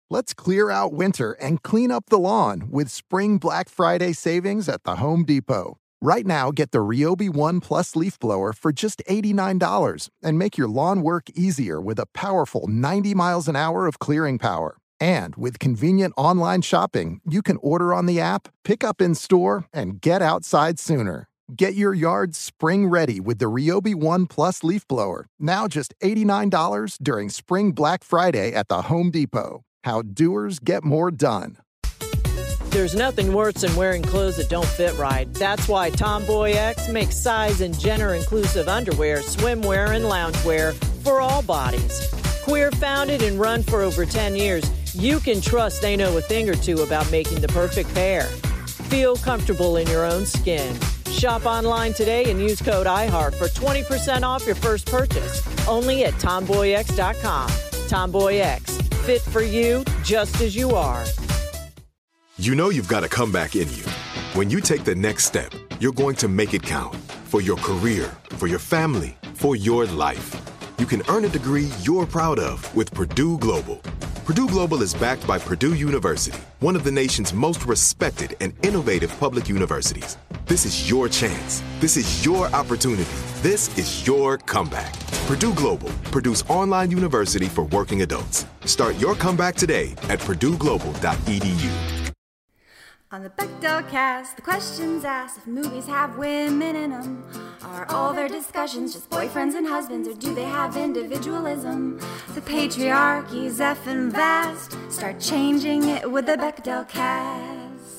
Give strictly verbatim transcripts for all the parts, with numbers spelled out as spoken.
Let's clear out winter and clean up the lawn with Spring Black Friday savings at the Home Depot. Right now, get the Ryobi One Plus leaf blower for just eighty-nine dollars and make your lawn work easier with a powerful ninety miles an hour of clearing power. And with convenient online shopping, you can order on the app, pick up in store, and get outside sooner. Get your yard spring ready with the Ryobi One Plus leaf blower, now just eighty-nine dollars during Spring Black Friday at the Home Depot. How doers get more done. There's nothing worse than wearing clothes that don't fit right. That's why Tomboy X makes size and gender-inclusive underwear, swimwear, and loungewear for all bodies. Queer founded and run for over ten years, you can trust they know a thing or two about making the perfect pair. Feel comfortable in your own skin. Shop online today and use code iHeart for twenty percent off your first purchase. Only at tomboy x dot com. Tomboy X, fit for you just as you are. You know you've got a comeback in you. When you take the next step, you're going to make it count. For your career, for your family, for your life. You can earn a degree you're proud of with Purdue Global. Purdue Global is backed by Purdue University, one of the nation's most respected and innovative public universities. This is your chance. This is your opportunity. This is your comeback. Purdue Global, Purdue's online university for working adults. Start your comeback today at purdue global dot e d u. On the Bechdel cast, the questions asked if movies have women in them. Are all their discussions just boyfriends and husbands, or do they have individualism? The patriarchy's effing vast. Start changing it with the Bechdel cast.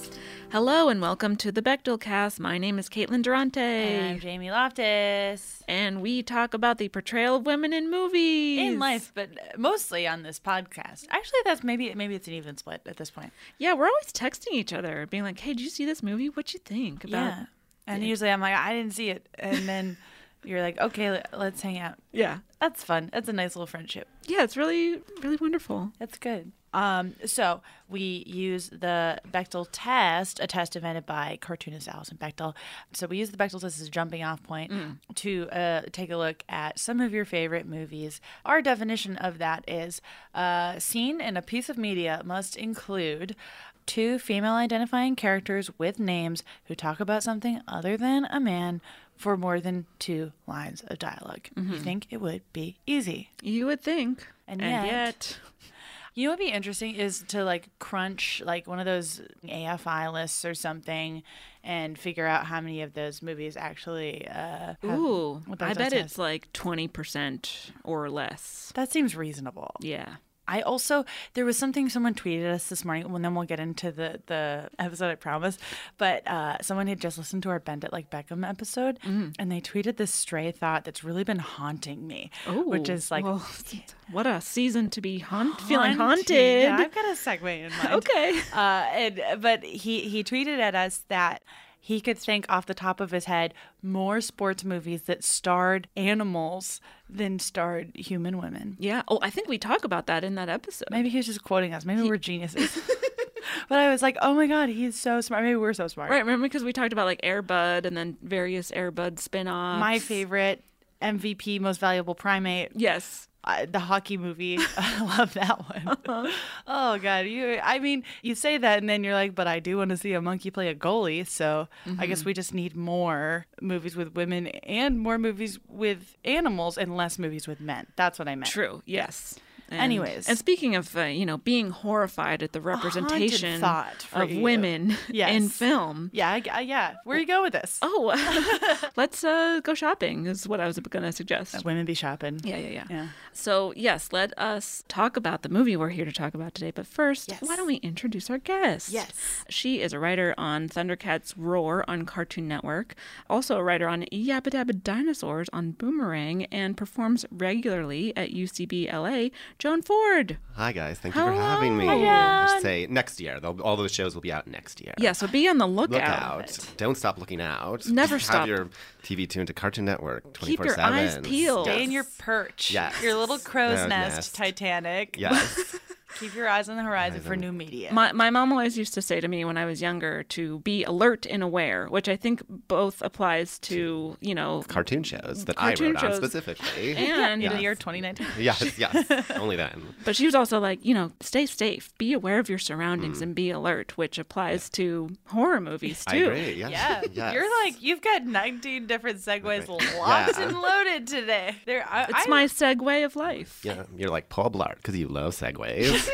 Hello and welcome to the Bechdel cast. My name is Caitlin Durante. And I'm Jamie Loftus. And we talk about the portrayal of women in movies. In life, but mostly on this podcast. Actually, that's maybe maybe it's an even split at this point. Yeah, we're always texting each other, being like, hey, did you see this movie? What'd you think about Yeah. And it? Usually I'm like, I didn't see it. And then you're like, okay, let's hang out. Yeah. That's fun. That's a nice little friendship. Yeah, it's really, really wonderful. That's good. Um, so we use the Bechdel test, a test invented by cartoonist Alison Bechdel. So we use the Bechdel test as a jumping off point mm. to uh, take a look at some of your favorite movies. Our definition of that is a scene in a piece of media must include two female identifying characters with names who talk about something other than a man for more than two lines of dialogue. Mm-hmm. You think it would be easy. You would think. And, and yet... yet... You know what would be interesting is to like crunch like one of those A F I lists or something and figure out how many of those movies actually uh have, Ooh, I bet has. it's like twenty percent or less. That seems reasonable. Yeah. I also, there was something someone tweeted us this morning, and then we'll get into the, the episode, I promise, but uh, someone had just listened to our Bend It Like Beckham episode, mm. and they tweeted this stray thought that's really been haunting me, Ooh, which is like... Well, what a season to be haunt, Haunting. feeling haunted. Yeah, I've got a segue in mind. Okay. Uh, and, but he, he tweeted at us that he could think off the top of his head more sports movies that starred animals than starred human women. Yeah. Oh, I think we talk about that in that episode. Maybe he was just quoting us. Maybe he... we're geniuses. But I was like, oh my God, he's so smart. Maybe we're so smart. Right. Remember because we talked about like Air Bud and then various Air Bud spin-offs. My favorite, M V P, Most Valuable Primate. Yes. Uh, the hockey movie. I love that one. Uh-huh. Oh, God. You. I mean, you say that and then you're like, but I do want to see a monkey play a goalie. So mm-hmm. I guess we just need more movies with women and more movies with animals and less movies with men. That's what I meant. True. Yes. And, Anyways. And speaking of, uh, you know, being horrified at the representation of you. women yes. in film. Yeah, I, yeah. Where are you going with this? Oh, let's uh, go shopping is what I was going to suggest. Let women be shopping. Yeah, yeah, yeah, yeah. So, yes, let us talk about the movie we're here to talk about today. But first, yes. why don't we introduce our guest? Yes. She is a writer on Thundercats Roar on Cartoon Network, also a writer on Yabba Dabba Dinosaurs on Boomerang, and performs regularly at U C B L A. Joan Ford. Hi, guys. Thank you Hello. for having me. Hi, I should say next year. They'll, all those shows will be out next year. Yeah, so be on the lookout. Look out. Don't stop looking out. Never Have stop. Have your T V tuned to Cartoon Network twenty-four seven. Keep your eyes peeled. Stay in your perch. Yes. Your little crow's Uh, nest, nest. Titanic. Yes. Keep your eyes on the horizon for new media. My my mom always used to say to me when I was younger to be alert and aware, which I think both applies to, you know, Cartoon shows that Cartoon I wrote on shows. specifically. and in the year twenty nineteen. Yes, yes. Only then. But she was also like, you know, stay safe, be aware of your surroundings, Mm. and be alert, which applies to horror movies too. I agree. Yes. Yeah, Yes. you're like you've got nineteen different segues locked Yeah. and loaded today. There, I, It's I, my segue of life. Yeah, you're like Paul Blart because you love segues.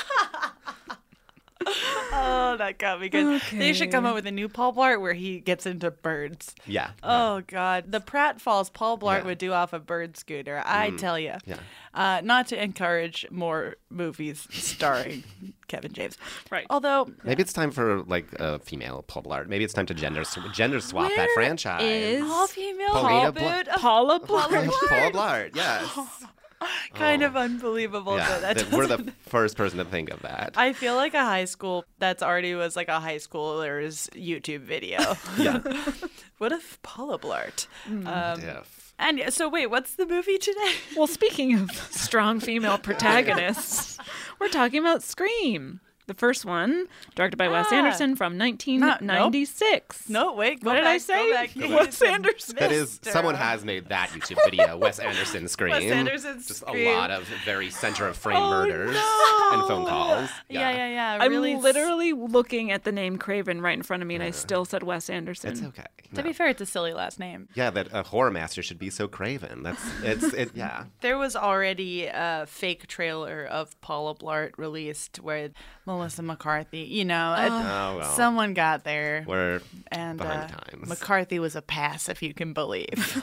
Oh, that got me good. They should come up with a new Paul Blart where he gets into birds. Yeah. Oh God, the pratfalls Paul Blart Yeah. would do off a bird scooter. I tell you. Yeah. Uh, not to encourage more movies starring Kevin James. Right. Although Maybe it's time for like a female Paul Blart. Maybe it's time to gender sw- gender swap that Where franchise. is all female Paulina reboot of Paula Blart? Paul Blart. Yes. kind of unbelievable. Yeah. That, that that we're the doesn't- first person to think of that. I feel like a high school that's already was like a high schooler's YouTube video. Yeah. What if Paula Blart? Um, If. and so wait, what's the movie today? Well, speaking of strong female protagonists, we're talking about Scream. The first one, directed by Wes Ah. Anderson from nineteen ninety-six. No, wait. Go What did back, I say? Go back. You Wes said Anderson. That is, Mister someone has made that YouTube video, Wes Anderson Scream. Wes Anderson Just Scream. a lot of very center of frame Oh, murders no. and phone calls. Yeah, yeah, yeah. I'm really s- literally looking at the name Craven right in front of me, and I still said Wes Anderson. It's okay. To No. be fair, it's a silly last name. Yeah, that a horror master should be so craven. That's it's it. Yeah. There was already a fake trailer of Paula Blart released with Melissa McCarthy. You know, it- Oh, well. someone got there. We're and behind uh, times. McCarthy was a pass, if you can believe.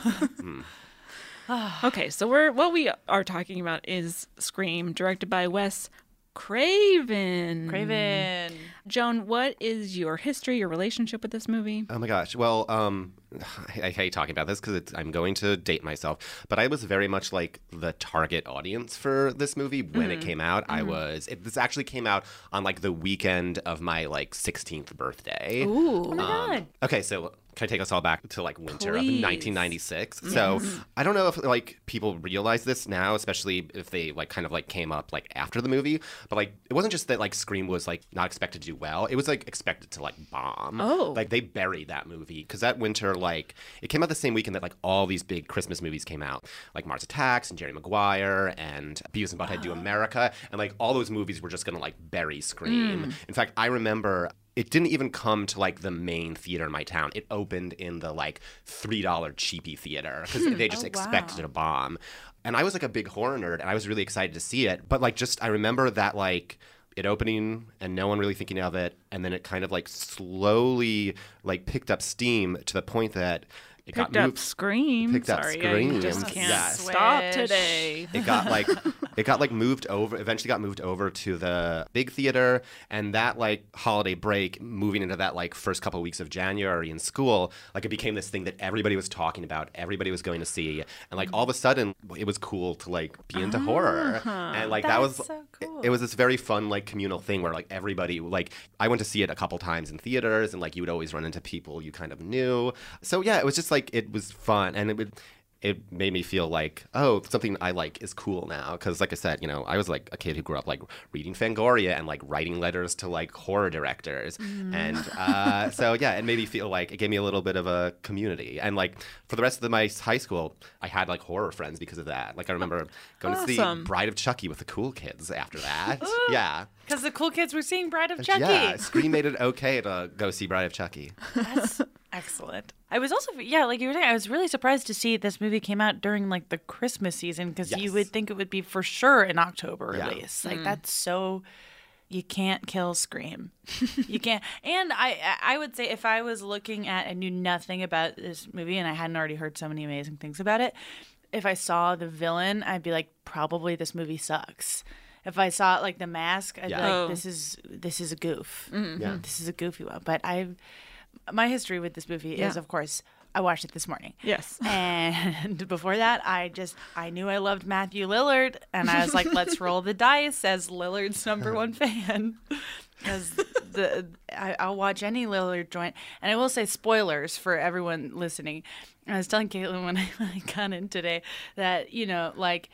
Okay, so we're what we are talking about is Scream, directed by Wes Craven. Craven. Joan, what is your history, your relationship with this movie? Oh my gosh. Well, um, I, I hate talking about this because I'm going to date myself, but I was very much like the target audience for this movie when Mm-hmm. it came out. I was. It, this actually came out on like the weekend of my like sixteenth birthday. Ooh. Oh my God. Okay, so can I take us all back to like winter Please. of nineteen ninety-six? So I don't know if like people realize this now, especially if they like kind of like came up like after the movie. But like it wasn't just that like Scream was like not expected to do well; it was like expected to like bomb. Oh. like they buried that movie because that winter like it came out the same weekend that like all these big Christmas movies came out, like Mars Attacks and Jerry Maguire and Beavis and Butthead Do America, and like all those movies were just gonna like bury Scream. In fact, I remember. It didn't even come to like the main theater in my town. It opened in the like three dollar cheapy theater because they just Oh, expected wow. a bomb. And I was like a big horror nerd and I was really excited to see it. But like just I remember that like it opening and no one really thinking of it, and then it kind of like slowly like picked up steam to the point that it Picked got up moved. Scream. picked up Sorry, Scream. I just can't Yes. stop Swish. today. It got like it got like moved over eventually got moved over to the big theater, and that like holiday break moving into that like first couple of weeks of January in school, like it became this thing that everybody was talking about, everybody was going to see, and like all of a sudden it was cool to like be into horror, and like that was That's so it- cool. it was this very fun like communal thing where like everybody like I went to see it a couple times in theaters, and like you would always run into people you kind of knew. So yeah, it was just like it was fun, and it would it made me feel like, oh, something I like is cool now. Because like I said, you know, I was like a kid who grew up like reading Fangoria and like writing letters to like horror directors. And uh, so, yeah, it made me feel like it gave me a little bit of a community. And like for the rest of the, my high school, I had like horror friends because of that. Like I remember going to see Awesome. Bride of Chucky with the cool kids after that. Yeah. Because the cool kids were seeing Bride of Chucky. Yeah. Scream made it okay to go see Bride of Chucky. That's excellent. I was also, yeah, like you were saying, I was really surprised to see this movie came out during like the Christmas season because you Yes. would think it would be for sure an October Yeah. release. Like that's so. You can't kill Scream. You can't. And I, I would say if I was looking at and knew nothing about this movie and I hadn't already heard so many amazing things about it, if I saw the villain, I'd be like, probably this movie sucks. If I saw like The Mask, I'd Yeah. be like, Oh. this is this is a goof. Yeah. This is a goofy one. But I, my history with this movie Yeah. is, of course, I watched it this morning. Yes. And before that, I just, I knew I loved Matthew Lillard. And I was like, let's roll the dice as Lillard's number one fan. Because the I, I'll watch any Lillard joint. And I will say spoilers for everyone listening. I was telling Caitlin when I, when I got in today that, you know, like,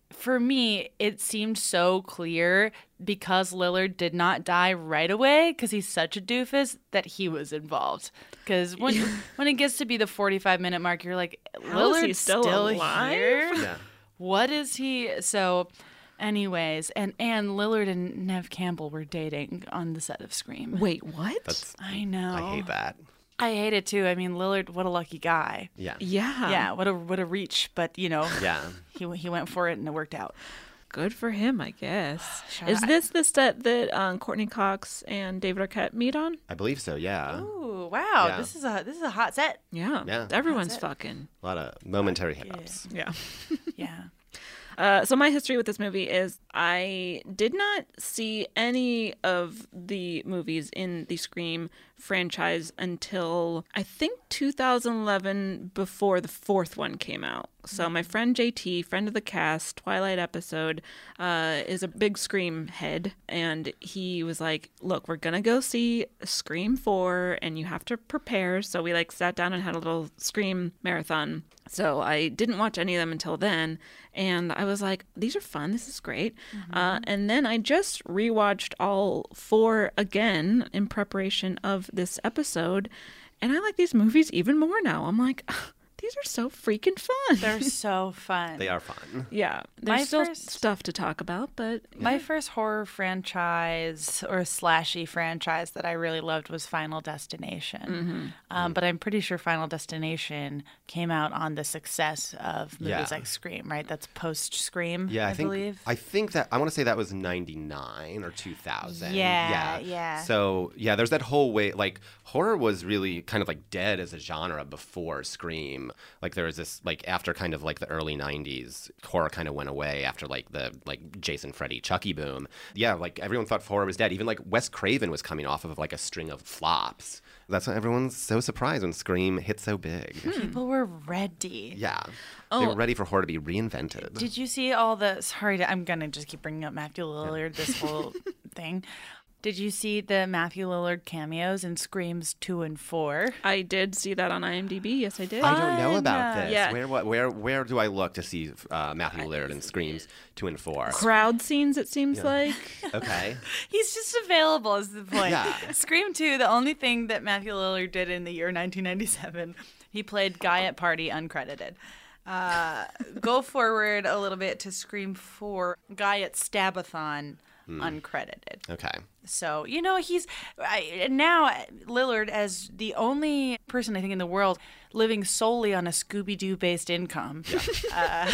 for me, it seemed so clear because Lillard did not die right away because he's such a doofus that he was involved. Because when when it gets to be the forty-five minute mark, you're like, How is Lillard's he still still alive? here? Yeah. What is he? So, anyways, and, and Lillard and Nev Campbell were dating on the set of Scream. Wait, what? That's I know. I hate that. I hate it too. I mean, Lillard, what a lucky guy. Yeah. Yeah. Yeah, what a what a reach. But you know, Yeah. he he went for it and it worked out. Good for him, I guess. Sure. Is this the set that um, Courtney Cox and David Arquette meet on? I believe so. Yeah. Ooh, wow! Yeah. This is a this is a hot set. Yeah. Yeah. Everyone's That's it. fucking. A lot of momentary hiccups. Yeah. Yeah. Uh, so my history with this movie is I did not see any of the movies in the Scream franchise until I think two thousand eleven, before the fourth one came out. So my friend J T, friend of the cast, Twilight episode, uh, is a big Scream head, and he was like, "Look, we're gonna go see Scream four, and you have to prepare." So we like sat down and had a little Scream marathon. So I didn't watch any of them until then, and I was like, "These are fun. This is great." Mm-hmm. Uh, and then I just rewatched all four again in preparation of this episode, and I like these movies even more now. I'm like, these are so freaking fun. They're so fun. They are fun. Yeah, there's My still first- stuff to talk about, but My first horror franchise or slashy franchise that I really loved was Final Destination. Mm-hmm. Um, but I'm pretty sure Final Destination came out on the success of movies Yeah. like Scream, right? That's post Scream, Yeah, I, I, think believe. I think that I want to say that was ninety-nine or two thousand. Yeah, yeah. So, yeah, there's that whole way like horror was really kind of like dead as a genre before Scream. Like there was this like after kind of like the early nineties, horror kind of went away after like the like Jason, Freddy, Chucky boom. Yeah, like everyone thought horror was dead. Even like Wes Craven was coming off of like a string of flops. That's why everyone's so surprised when Scream hit so big. People were ready. Yeah. They Oh. were ready for horror to be reinvented. Did you see all the? Sorry, to, I'm gonna just keep bringing up Matthew Lillard. This whole thing. Did you see the Matthew Lillard cameos in Screams two and four? I did see that on IMDb. Yes, I did. I don't know about Fun. this. Yeah. Where what where where do I look to see uh, Matthew Lillard in Screams two and four? Crowd scenes, it seems like. Okay. He's just available. Is the point? Yeah. Scream two. The only thing that Matthew Lillard did in the year nineteen ninety-seven, he played Guy at Party uncredited. Uh, go forward a little bit to Scream four, Guy at Stabathon uncredited. Okay. So, you know, he's I, now Lillard as the only person I think in the world living solely on a Scooby-Doo based income. Uh,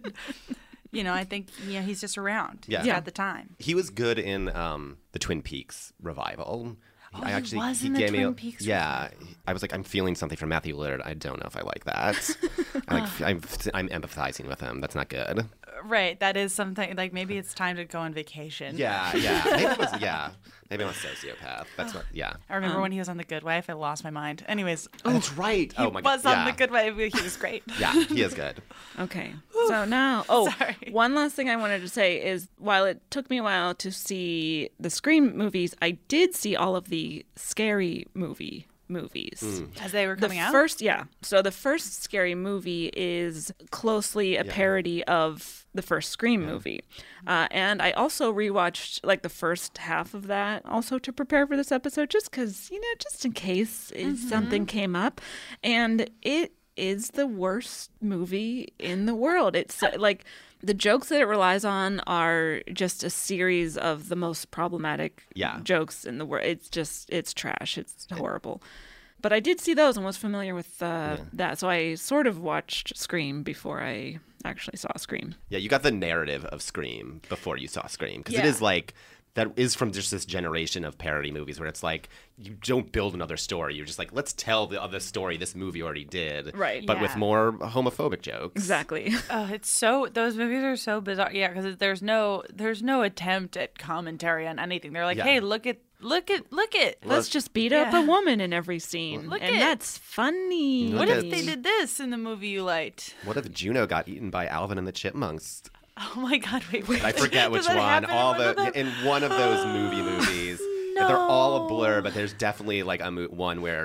you know, I think, you know, he's just around. Yeah. He's Yeah. got the time. He was good in um, the Twin Peaks revival. Oh, he was in the gave me Twin a- Peaks Yeah, I was like, I'm feeling something from Matthew Lillard. I don't know if I like that. I'm, like, I'm, I'm empathizing with him. That's not good. Right. That is something like maybe it's time to go on vacation. Yeah, yeah. Maybe it was, yeah. Maybe I'm a sociopath. That's what. Yeah. I remember when he was on The Good Wife. I lost my mind. Anyways, Oh, that's right. he oh my was god. on yeah. The Good Wife. He was great. Yeah, he is good. Okay. So now, oh, Sorry. one last thing I wanted to say is while it took me a while to see the Scream movies, I did see all of the Scary Movie movies. As they were The coming out. first, yeah. So the first Scary Movie is closely a parody of the first Scream movie. Uh, and I also rewatched like the first half of that also to prepare for this episode just because, you know, just in case if something came up. And it is the worst movie in the world. It's uh, like the jokes that it relies on are just a series of the most problematic Yeah. jokes in the world. It's just, it's trash. It's horrible. But I did see those and was familiar with uh, that. So I sort of watched Scream before I actually saw Scream. Yeah, you got the narrative of Scream before you saw Scream. Because it Yeah. is like, that is from just this generation of parody movies where it's like, you don't build another story. You're just like, let's tell the other story this movie already did. Right. But with Yeah. more homophobic jokes. Exactly. Oh, it's so those movies are so bizarre. Yeah, because there's no there's no attempt at commentary on anything. They're like, Yeah. hey, look at look at look at. Let's just beat up Yeah. a woman in every scene. Look and at- that's funny. Look What at- if they did this in the movie you liked? What if Juno got eaten by Alvin and the Chipmunks? Oh my God! Wait, wait. I forget which Does that one. happen in All one of the them? in one of those movie movies. They're all a blur, but there's definitely like a mo- one where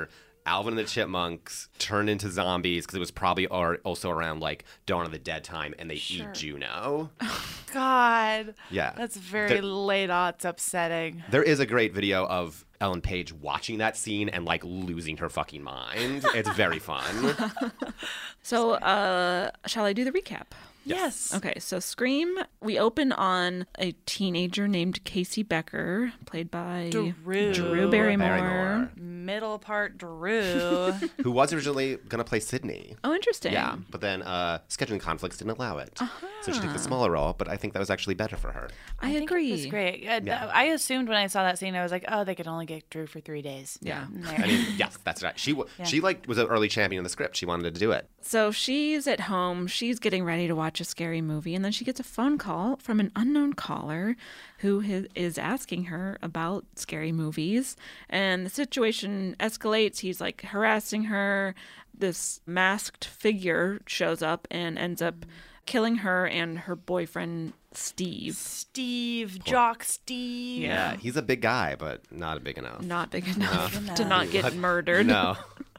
Alvin and the Chipmunks turned into zombies because it was probably ar- also around like Dawn of the Dead time, and they Sure. eat Juno. God. Yeah. That's very There- late aughts upsetting. There is a great video of Ellen Page watching that scene and like losing her fucking mind. It's very fun. So, uh, shall I do the recap? Yes. Okay, so Scream, we open on a teenager named Casey Becker, played by Drew. Drew Barrymore. Barrymore. Middle part Drew. Who was originally going to play Sydney. Oh, interesting. Yeah, but then uh, scheduling conflicts didn't allow it. So she took the smaller role, but I think that was actually better for her. I, think agree. It was great. I, Yeah. I assumed when I saw that scene, I was like, oh, they could only get Drew for three days. Yeah. And I there. mean, yes, that's right. She w- she like was an early champion in the script. She wanted to do it. So she's at home, she's getting ready to watch a scary movie, and then she gets a phone call from an unknown caller who hi- is asking her about scary movies. And the situation escalates. He's like harassing her. This masked figure shows up and ends up killing her and her boyfriend, Steve. Steve, Jock Steve. Yeah, he's a big guy, but not big enough. Not big enough Enough. to not get murdered. No.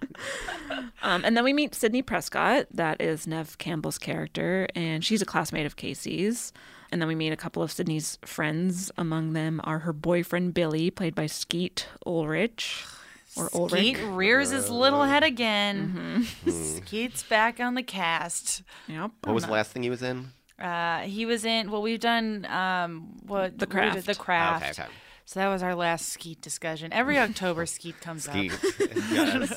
Um, and then we meet Sydney Prescott. That is Neve Campbell's character, and she's a classmate of Casey's. And then we meet a couple of Sydney's friends. Among them are her boyfriend, Billy, played by Skeet Ulrich. Or Ulrich. Skeet rears his little head again. Skeet's back on the cast. Yep. What was the last thing he was in? Uh, he was in, well, we've done um, what The what did- Craft. The Craft. Okay, okay. So that was our last Skeet discussion. Every October, Skeet comes Skeet. up. Yes.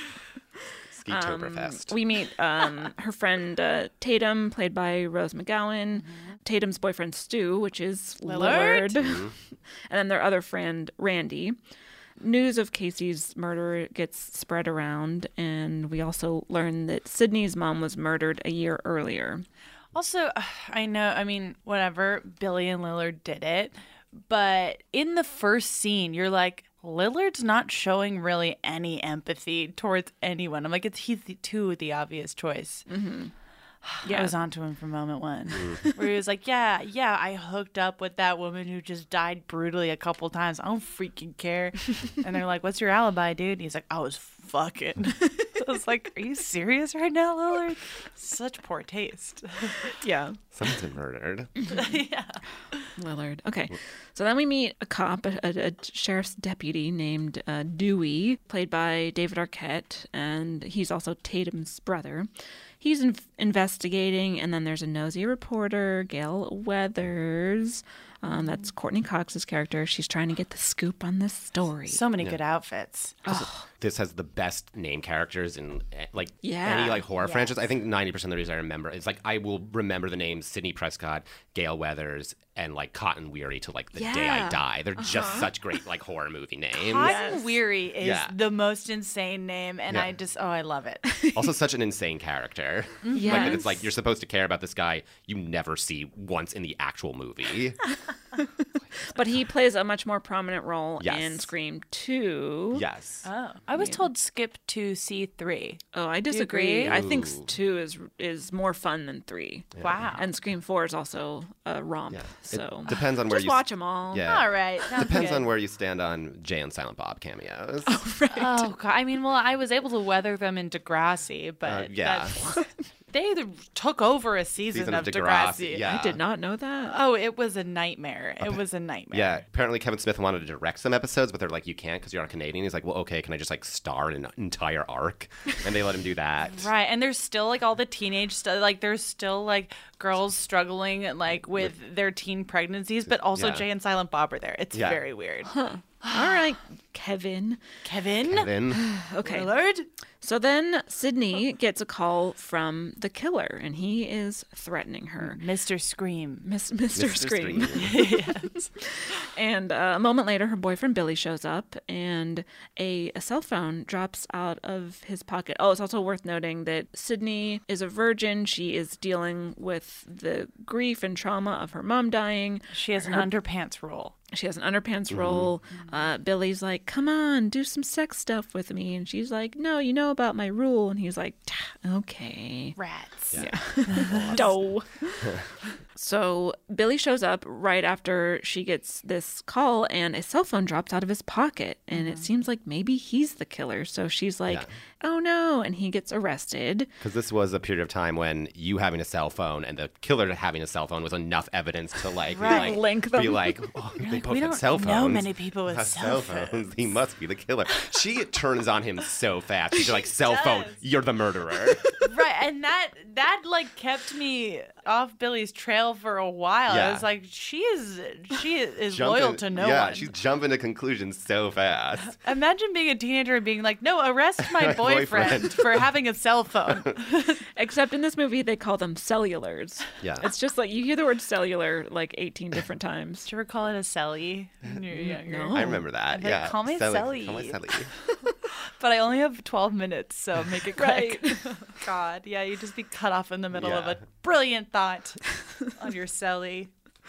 Skeetoberfest. We meet um, her friend uh, Tatum, played by Rose McGowan. Tatum's boyfriend Stu, which is Lillard. Lillard. and then their other friend Randy. News of Casey's murder gets spread around, and we also learn that Sydney's mom was murdered a year earlier. Also, I know, I mean, whatever, Billy and Lillard did it, but in the first scene, you're like, Lillard's not showing really any empathy towards anyone. I'm like, it's he's the, too the obvious choice. Mm-hmm. Yeah. I was onto him from moment one, where he was like, yeah, yeah, I hooked up with that woman who just died brutally a couple times. I don't freaking care. And they're like, what's your alibi, dude? And he's like, I was fucking. I was like, are you serious right now, Lillard? Such poor taste. Yeah. Someone's been murdered. Lillard. Okay. So then we meet a cop, a, a, a sheriff's deputy named uh, Dewey, played by David Arquette, and he's also Tatum's brother. He's in- investigating, and then there's a nosy reporter, Gail Weathers. Um, that's Courtney Cox's character. She's trying to get the scoop on this story. So many good outfits. This has the best name characters in eh, like Yeah. any like horror franchise. I think ninety percent of the reason I remember is like I will remember the names Sydney Prescott, Gail Weathers, and like Cotton Weary to like the day I Yeah. die. They're just such great like horror movie names. Cotton Weary is Yeah. the most insane name, and Yeah. I just, oh, I love it. Also such an insane character. Yes. Like it's like you're supposed to care about this guy you never see once in the actual movie. But he plays a much more prominent role Yes. in Scream two. Yes. Oh, I was told skip to C three. Oh, I disagree. agree? I think two is is more fun than three. Wow. And Scream four is also a romp. Yeah. So It depends on where just you watch them all. Yeah. All right. sounds Depends good. on where you stand on Jay and Silent Bob cameos. Oh, God. I mean, well, I was able to weather them in Degrassi, but Uh, yeah. that's- they took over a season, Season of of Degrassi. Degrassi, yeah. I did not know that. Oh, it was a nightmare. It was a nightmare. Yeah, apparently Kevin Smith wanted to direct some episodes, but they're like, you can't because you're not Canadian. He's like, well, okay, can I just like star in an entire arc? And they let him do that. Right, and there's still like all the teenage stuff. Like there's still like girls struggling like with their teen pregnancies, but also Yeah. Jay and Silent Bob are there. It's Yeah. very weird. All right, Kevin. Kevin, Then Okay. Lillard. So then Sydney gets a call from the killer, and he is threatening her. Mister Scream. Miss, Mister Mister Scream. Scream. And uh, a moment later, her boyfriend Billy shows up, and a, a cell phone drops out of his pocket. Oh, it's also worth noting that Sydney is a virgin. She is dealing with the grief and trauma of her mom dying. She has an underpants roll. She has an underpants roll. Uh, Billy's like, come on, do some sex stuff with me. And she's like, no, you know about my rule. And he's like, okay. Rats. Doe. So Billy shows up right after she gets this call, and a cell phone drops out of his pocket. And mm-hmm. it seems like maybe he's the killer. So she's like, yeah. oh no. And he gets arrested. Because this was a period of time when you having a cell phone and the killer having a cell phone was enough evidence to like, right. be like link them. Be like, oh, they like, both we had don't cell phones. know many people with have cell phones. phones. He must be the killer. She turns on him so fast. She's like, cell phone, you're the murderer. Right, and that that like kept me off Billy's trail for a while. Yeah. I was like, she is she is Jumping, loyal to no yeah, one. Yeah, she's jumping to conclusions so fast. Imagine being a teenager and being like, no, arrest my boyfriend, boyfriend. for having a cell phone. Except in this movie, they call them cellulars. Yeah. It's just like, you hear the word cellular like eighteen different times. Did you ever call it a celly when you were younger? No. I remember that, Like, yeah. call me Celly. Celly. Call me Celly. But I only have twelve minutes, so make it quick. Right. God, yeah, you'd just be cut off in the middle Yeah. of a brilliant thought on your celly.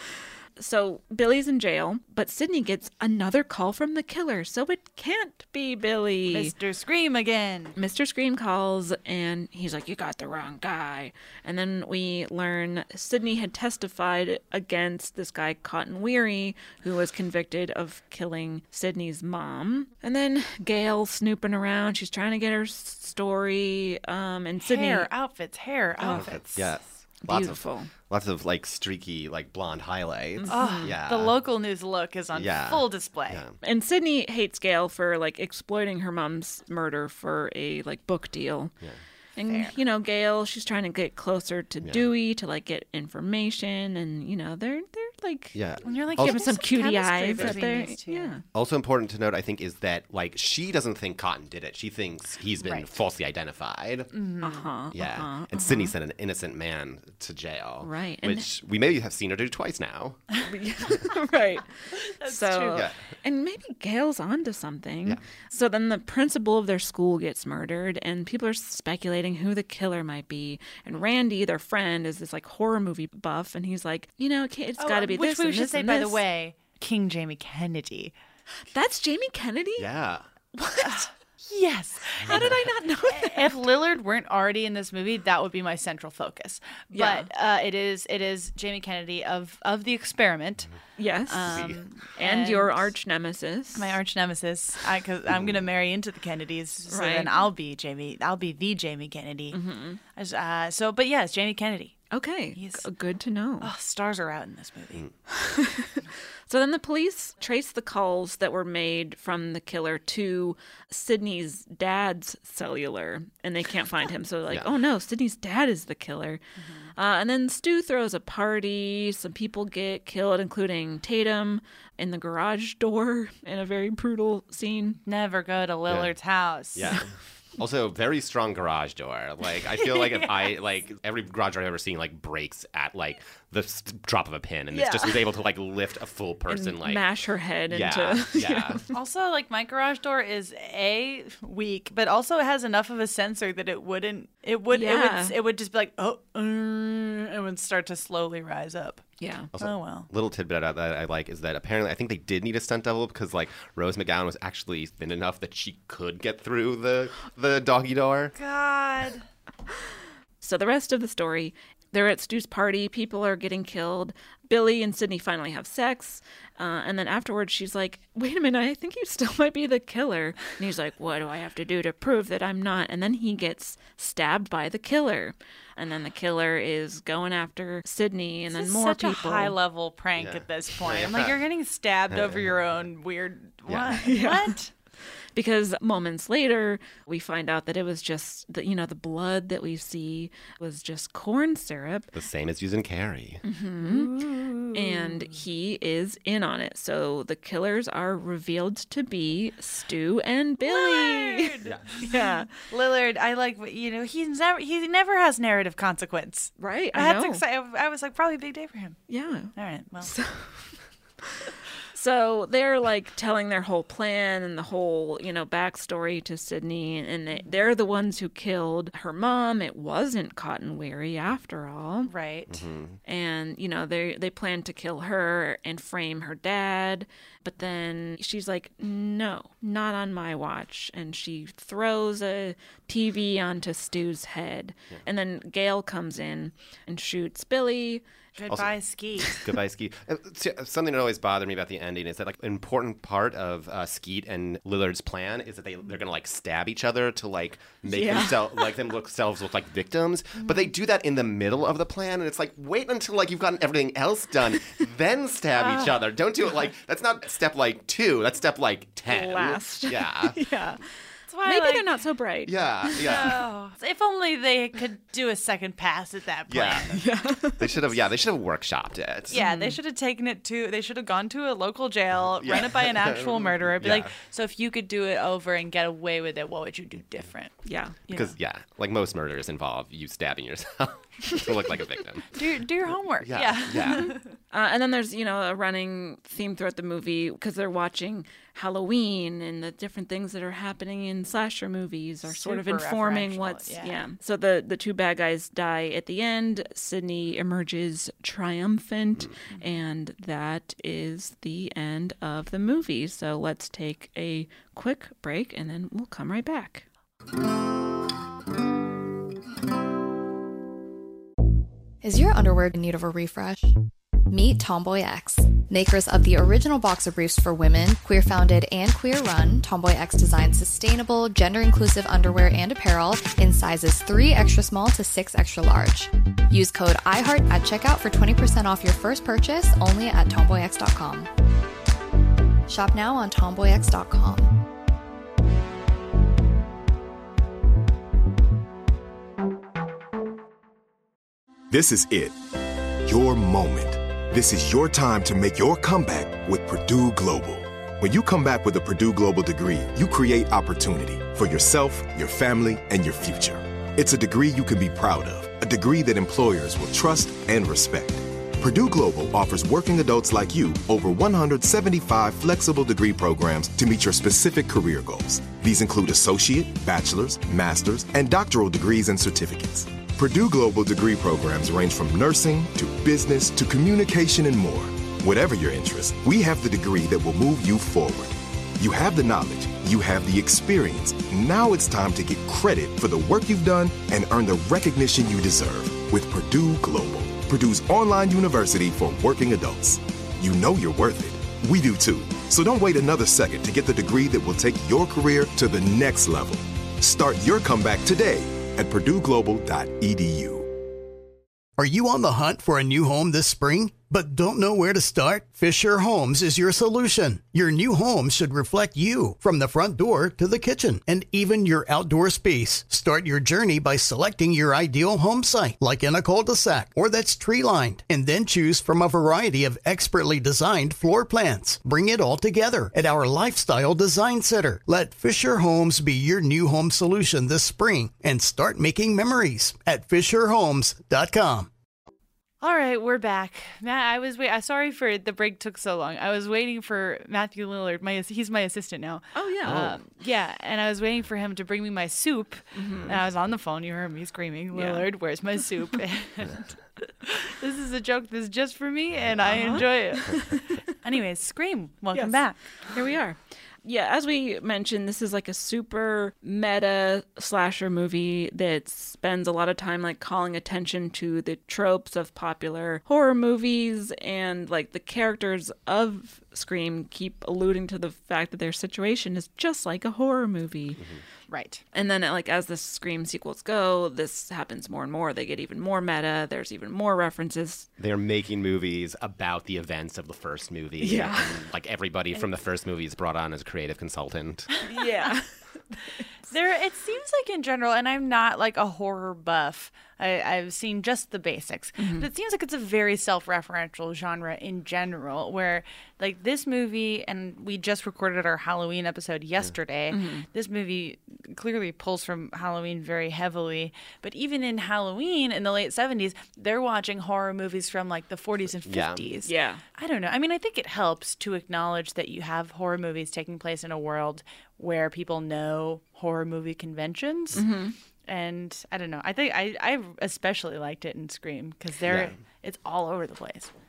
So Billy's in jail, but Sydney gets another call from the killer, so it can't be Billy. Mister Scream again. Mister Scream calls, and he's like, you got the wrong guy. And then we learn Sydney had testified against this guy, Cotton Weary, who was convicted of killing Sydney's mom. And then Gail snooping around. She's trying to get her s- story. Um, and Sydney... Hair, outfits, hair, outfits. Yes. Lots Beautiful. Of, lots of like streaky, like blonde highlights. Oh, yeah. The local news look is on Yeah. full display. Yeah. And Sydney hates Gail for like exploiting her mom's murder for a like book deal. Yeah. And, Fair. you know, Gail, she's trying to get closer to Dewey to, like, get information. And, you know, they're, they're like, Yeah. When you're like, Also- giving some cutie chemistry eyes between out there. these two. Yeah. Also important to note, I think, is that like she doesn't think Cotton did it. She thinks he's been Right. falsely identified. Uh-huh. Yeah. uh-huh, and Sydney sent an innocent man to jail. Right, and- Which we maybe have seen her do twice now. Right. so, true. Yeah. And maybe Gail's onto something. Yeah. So then the principal of their school gets murdered, and people are speculating who the killer might be. And Randy, their friend, is this like horror movie buff, and he's like, you know, okay, it's Oh, got to be which this we and should this say, and by the this. way, King Jamie Kennedy. That's Jamie Kennedy? Yeah. What? Yes. How did I not know that? If Lillard weren't already in this movie, that would be my central focus. Yeah. But uh, it is it is Jamie Kennedy of of The Experiment, Yes. um, and, and your arch nemesis. my arch nemesis. I because I'm gonna marry into the Kennedys, so Right. then I'll be Jamie. I'll be the Jamie Kennedy. As, Uh, so, but yes, Jamie Kennedy. Okay. He's- G- good to know. Oh, stars are out in this movie. So then the police trace the calls that were made from the killer to Sydney's dad's cellular, and they can't find him. So they're like, Yeah. oh no, Sydney's dad is the killer. Uh, and then Stu throws a party. Some people get killed, including Tatum in the garage door in a very brutal scene. Never go to Lillard's house. Yeah. Also, very strong garage door. Like, I feel like if I, like, every garage door I've ever seen, like, breaks at, like, the s- drop of a pin. And Yeah. it's just was able to, like, lift a full person, And like. mash her head yeah, into. yeah. Also, like, my garage door is a weak, but also it has enough of a sensor that it wouldn't. It would. It Yeah. would. It would just be like, oh, uh, it would start to slowly rise up. Yeah. Also, Oh well. Little tidbit that I like is that apparently I think they did need a stunt double because like Rose McGowan was actually thin enough that she could get through the the doggy door. God. So the rest of the story, they're at Stu's party. People are getting killed. Billy and Sydney finally have sex. Uh, and then afterwards, she's like, wait a minute, I think you still might be the killer. And he's like, what do I have to do to prove that I'm not? And then he gets stabbed by the killer. And then the killer is going after Sydney and This then is more such people. a high level prank Yeah. at this point. I'm Yeah. like, you're getting stabbed over your own weird. Yeah. What? What? Because moments later, we find out that it was just, the, you know, the blood that we see was just corn syrup. The same as using Carrie. And he is in on it. So the killers are revealed to be Stu and Billy. Lillard. Yeah. Lillard, I like, you know, he's never, he never has narrative consequence. Right. I That's know. exciting. I was like, probably a big day for him. Yeah. All right. Well, So they're like telling their whole plan and the whole, you know, backstory to Sydney. And they, they're the ones who killed her mom. It wasn't Cotton Weary after all. right. And, you know, they they plan to kill her and frame her dad. But then she's like, no, not on my watch. And she throws a T V onto Stu's head. And then Gail comes in and shoots Billy. Goodbye, Skeet. Goodbye, Skeet. Uh, t- Something that always bothered me about the ending is that like an important part of uh, Skeet and Lillard's plan is that they they're gonna like stab each other to like make Yeah. themselves like them look, themselves look like victims. But they do that in the middle of the plan, and it's like wait until like you've gotten everything else done, then stab each other. Don't do it like that's not step like two. That's step like ten. Last. Yeah. Yeah. That's why, Maybe like, they're not so bright. Yeah. Yeah. Oh, if only they could do a second pass at that plan. Yeah. They should have. Yeah. They should have workshopped it. Yeah, they should have taken it to, they should have gone to a local jail, Yeah. run it by an actual murderer, be Yeah. like, so if you could do it over and get away with it, what would you do different? Yeah. You Because yeah, like most murders involve you stabbing yourself to look like a victim. know? do, do your homework. Yeah. Yeah. Yeah. Uh, and then there's, you know, a running theme throughout the movie because they're watching Halloween and the different things that are happening in slasher movies are sort of Super informing referential, what's, yeah. yeah. So the, the two bad guys die at the end. Sydney emerges triumphant, and that is the end of the movie. So let's take a quick break and then we'll come right back. Is your underwear in need of a refresh? Meet Tomboy X, makers of the original boxer briefs for women, queer-founded and queer-run. Tomboy X designs sustainable, gender-inclusive underwear and apparel in sizes three extra small to six extra large. Use code iHeart at checkout for twenty percent off your first purchase only at tomboy x dot com. Shop now on tomboy x dot com. This is it. Your moment. This is your time to make your comeback with Purdue Global. When you come back with a Purdue Global degree, you create opportunity for yourself, your family, and your future. It's a degree you can be proud of, a degree that employers will trust and respect. Purdue Global offers working adults like you over one hundred seventy-five flexible degree programs to meet your specific career goals. These include associate, bachelor's, master's, and doctoral degrees and certificates. Purdue Global degree programs range from nursing to business to communication and more. Whatever your interest, we have the degree that will move you forward. You have the knowledge, you have the experience. Now it's time to get credit for the work you've done and earn the recognition you deserve with Purdue Global, Purdue's online university for working adults. You know you're worth it. We do too. So don't wait another second to get the degree that will take your career to the next level. Start your comeback today at purdue global dot e d u. Are you on the hunt for a new home this spring, but don't know where to start? Fisher Homes is your solution. Your new home should reflect you, from the front door to the kitchen, and even your outdoor space. Start your journey by selecting your ideal home site, like in a cul-de-sac or that's tree-lined, and then choose from a variety of expertly designed floor plans. Bring it all together at our Lifestyle Design Center. Let Fisher Homes be your new home solution this spring and start making memories at fisher homes dot com. All right, we're back. Matt, I was wait. I'm sorry for the break took so long. I was waiting for Matthew Lillard. My he's my assistant now. Oh, yeah. Um, yeah, and I was waiting for him to bring me my soup. And I was on the phone. You heard me screaming, Yeah. "Lillard, where's my soup?" And this is a joke that's just for me, and I enjoy it. Anyways, Scream. Welcome Yes. back. Here we are. Yeah, as we mentioned, this is like a super meta slasher movie that spends a lot of time like calling attention to the tropes of popular horror movies, and like the characters of Scream keep alluding to the fact that their situation is just like a horror movie. Mm-hmm. Right. And then, like, as the Scream sequels go, this happens more and more. They get even more meta. There's even more references. They're making movies about the events of the first movie. Yeah. And, like everybody from the first movie is brought on as a creative consultant. Yeah. There, it seems like in general, and I'm not like a horror buff. I, I've seen just the basics, Mm-hmm. but it seems like it's a very self-referential genre in general. Where like this movie, and we just recorded our Halloween episode yesterday. Mm-hmm. This movie clearly pulls from Halloween very heavily. But even in Halloween in the late seventies, they're watching horror movies from like the forties and Yeah. fifties. Yeah. I don't know. I mean, I think it helps to acknowledge that you have horror movies taking place in a world where people know horror movie conventions. Mm-hmm. And I don't know. I think I, I especially liked it in Scream because they're Yeah. it's all over the place.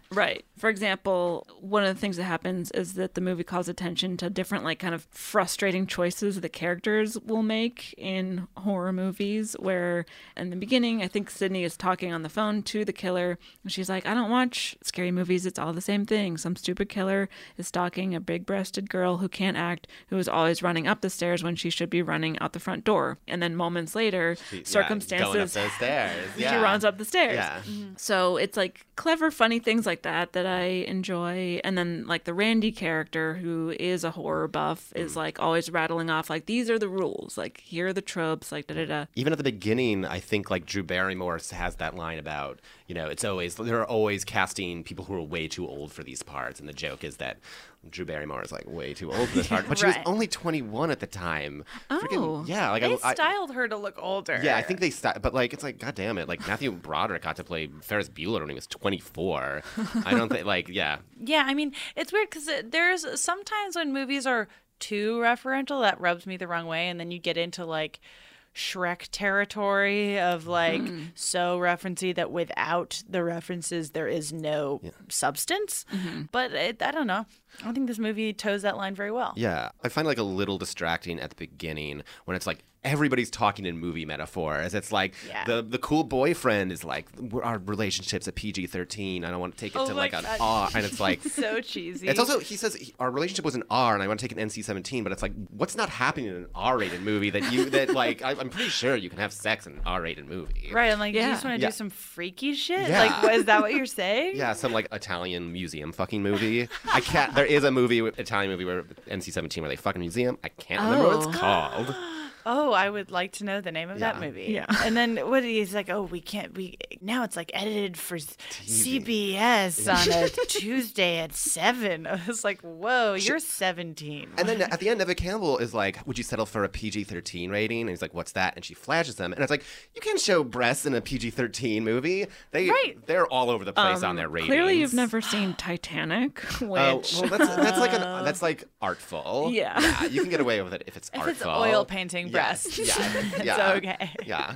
Right. For example, one of the things that happens is that the movie calls attention to different, like, kind of frustrating choices the characters will make in horror movies, where in the beginning, I think Sydney is talking on the phone to the killer, and she's like, I don't watch scary movies. It's all the same thing. Some stupid killer is stalking a big-breasted girl who can't act, who is always running up the stairs when she should be running out the front door. And then moments later, She- yeah, circumstances... going up those stairs. She Yeah. runs up the stairs. Yeah. So it's like clever, funny things like that that I enjoy. And then like the Randy character, who is a horror buff, is like always rattling off like, these are the rules. Like, here are the tropes. Like, da da da. Even at the beginning, I think like Drew Barrymore has that line about, you know, it's always, they're always casting people who are way too old for these parts. And the joke is that Drew Barrymore is like way too old for this part. But she was Right. only twenty-one at the time. Oh. Freaking, yeah. Like They I, I, styled her to look older. yeah, I think they st- but like it's like god damn it, like Matthew Broderick got to play Ferris Bueller when he was twenty-four. I don't think like yeah. Yeah, I mean, it's weird because there's sometimes when movies are too referential, that rubs me the wrong way, and then you get into like Shrek territory of like so referencey that without the references there is no substance. But it, I don't know. I think this movie toes that line very well. Yeah, I find like a little distracting at the beginning when it's like everybody's talking in movie metaphors. It's like Yeah. the the cool boyfriend is like, "We're- our relationship's a P G thirteen. I don't want to take it Oh to my like an God. R. And it's like, So cheesy. it's also, he says he- our relationship was an R and I want to take an N C seventeen, but it's like, what's not happening in an R-rated movie that you, that like, I, I'm pretty sure you can have sex in an R-rated movie. Right, I'm like, do you Yeah. just want to Yeah. do some freaky shit? Yeah. Like, what, is that what you're saying? Yeah, some like Italian museum fucking movie. I can't. There is a movie, Italian movie, where N C seventeen, where they fuck in a museum. I can't remember what Oh. it's called. Oh, I would like to know the name of that Yeah. movie. Yeah. And then what he's like, oh, we can't, we, now it's like edited for C B S on a Tuesday at seven. I was like, whoa, you're seventeen. And then at the end, Neva Campbell is like, "Would you settle for a P G thirteen rating?" And he's like, "What's that?" And she flashes him, and it's like, you can't show breasts in a P G thirteen movie. They Right. they're all over the place on their ratings. Clearly, you've never seen Titanic, which... Oh, well, that's that's like an that's like artful. Yeah. yeah, you can get away with it if it's If artful. it's oil painting Yeah, breasts, Yeah, it's yeah, okay. Yeah.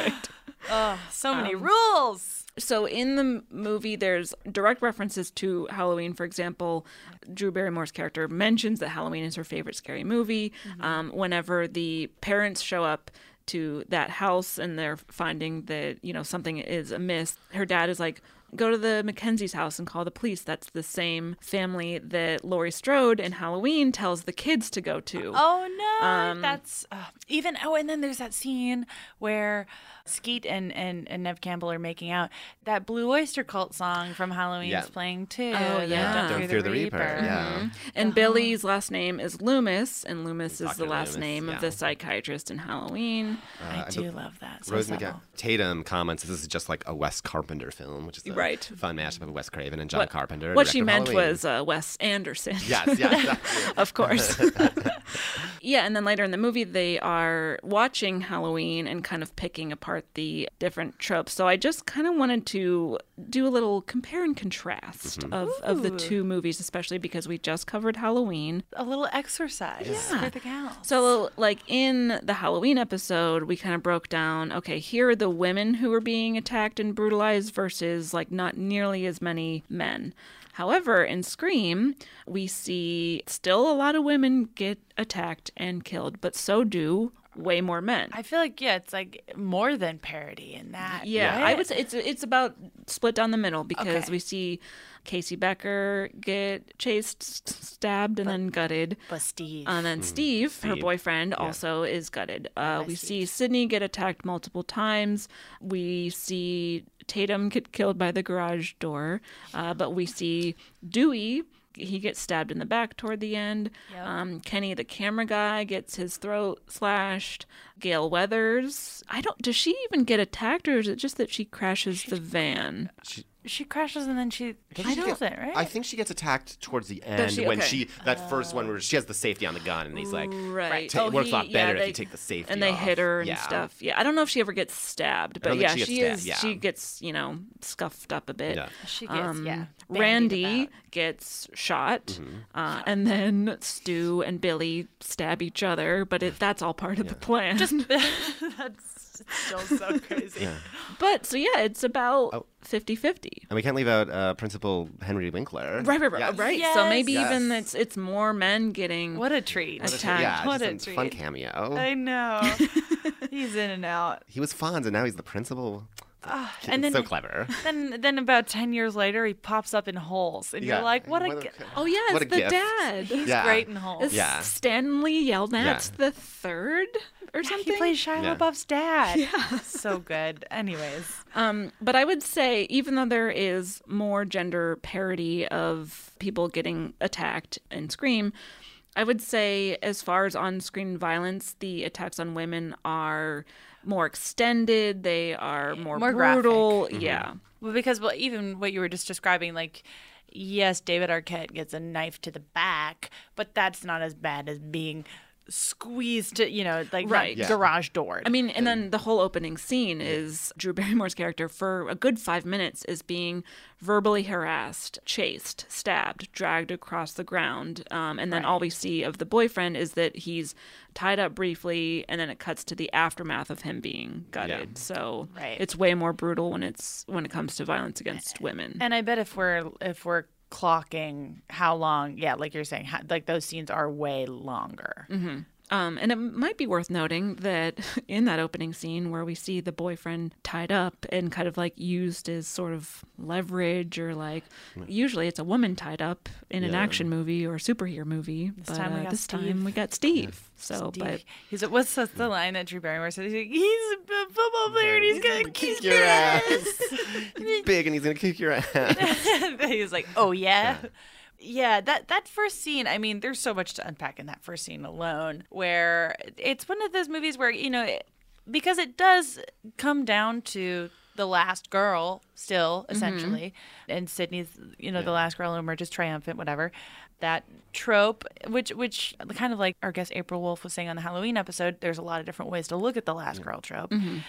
Oh, so many Um, rules. So in the m- movie, there's direct references to Halloween. For example, Drew Barrymore's character mentions that Halloween is her favorite scary movie. Um, whenever the parents show up to that house and they're finding that, you know, something is amiss, her dad is like, go to the Mackenzie's house and call the police. That's the same family that Laurie Strode in Halloween tells the kids to go to. Oh no, Um, that's uh, even. Oh, and then there's that scene where Skeet and, and and Nev Campbell are making out. That Blue Oyster Cult song from Halloween Yeah. is playing too. Oh, the yeah. Don't fear the Reaper. Yeah. And Billy's last name is Loomis, and Loomis is the Doctor last Loomis, name yeah. of the psychiatrist in Halloween. I do love that. So Rose subtle. McGowan Tatum comments this is just like a Wes Carpenter film, which is a Right. fun mashup of Wes Craven and John What, Carpenter. what she director of meant Halloween. was uh, Wes Anderson. yes, yes, exactly. Of course. Yeah, and then later in the movie, they are watching Halloween and kind of picking apart the different tropes. So I just kind of wanted to do a little compare and contrast Mm-hmm. of, of the Ooh. two movies, especially because we just covered Halloween. A little exercise Yeah. for the gals. So, like in the Halloween episode, we kind of broke down, okay, here are the women who are being attacked and brutalized versus like not nearly as many men. However, in Scream, we see still a lot of women get attacked and killed, but so do way more men. I feel like yeah, it's like more than parody in that. Yeah, right? I would say it's it's about split down the middle because Okay. we see Casey Becker get chased, s- stabbed, and then gutted. But Steve. And then Steve, her Steve. boyfriend, also is gutted. Uh, we see Sydney get attacked multiple times. We see Tatum get killed by the garage door. Uh, but we see Dewey. He gets stabbed in the back toward the end. Yep. Um, Kenny, the camera guy, gets his throat slashed. Gail Weathers. I don't. Does she even get attacked, or is it just that she crashes the van? She, she crashes and then she Doesn't she she kills get- it, right? I think she gets attacked towards the end she? when Okay. she that first one where she has the safety on the gun and he's like, Right. ta- it works a lot he- better yeah, if they- you take the safety and they off. hit her and Yeah. stuff. Yeah, I don't know if she ever gets stabbed, but don't yeah, think she she, gets is. stabbed, She yeah. gets, you know, scuffed up a bit. Yeah. She gets Um, yeah. bandied Randy about. gets shot, Mm-hmm. uh, and then Stu and Billy stab each other, but it, that's all part of the plan. That's still so crazy. Yeah. But so yeah, it's about Oh. fifty-fifty. And we can't leave out uh, Principal Henry Winkler. Right, right, right. Yes. right. Yes. So maybe Yes. even it's it's more men getting What a treat. attacked. Yeah, What just a a fun treat. cameo. I know. He's in and out. He was Fonz, and now he's the principal. Ah, and then so clever. Then, then about ten years later, he pops up in Holes, and Yeah. you're like, "What a, What a- g- Oh yeah, What it's a the gift. dad. he's Yeah. great in Holes." Is Yeah. Stanley Yelnats Yeah. the third or Yeah, something? he plays Shia Yeah. LaBeouf's dad. Yeah, so good. Anyways, Um, but I would say, even though there is more gender parity of people getting attacked in Scream, I would say, as far as on-screen violence, the attacks on women are more extended. They are more, More graphic. brutal. Mm-hmm. Yeah. well, because well, even what you were just describing, like, yes, David Arquette gets a knife to the back, but that's not as bad as being squeezed to, you know, like Right. not Yeah. garage doored. I mean, and then the whole opening scene is Drew Barrymore's character for a good five minutes is being verbally harassed, chased, stabbed, dragged across the ground. Um, and then all we see of the boyfriend is that he's tied up briefly, and then it cuts to the aftermath of him being gutted. Yeah. So Right. it's way more brutal when it's when it comes to violence against women. And I bet if we're if we're clocking how long, yeah, like you're saying, how, like those scenes are way longer. Um, and it might be worth noting that in that opening scene where we see the boyfriend tied up and kind of like used as sort of leverage, or like usually it's a woman tied up in an Yeah. action movie or superhero movie. This but time we uh, got this Steve. time we got Steve. So, Steve, but he's what's the, the line that Drew Barrymore said? He's like, he's a b- football player and he's gonna kick your ass. He's big, and he's gonna kick your ass. He's like, oh yeah. Yeah, that that first scene, I mean, there's so much to unpack in that first scene alone, where it's one of those movies where, you know, it, because it does come down to the last girl still, essentially, and Sydney's, you know, the last girl who emerges triumphant, whatever. That trope, which which kind of like our guest April Wolf was saying on the Halloween episode, there's a lot of different ways to look at the last girl trope.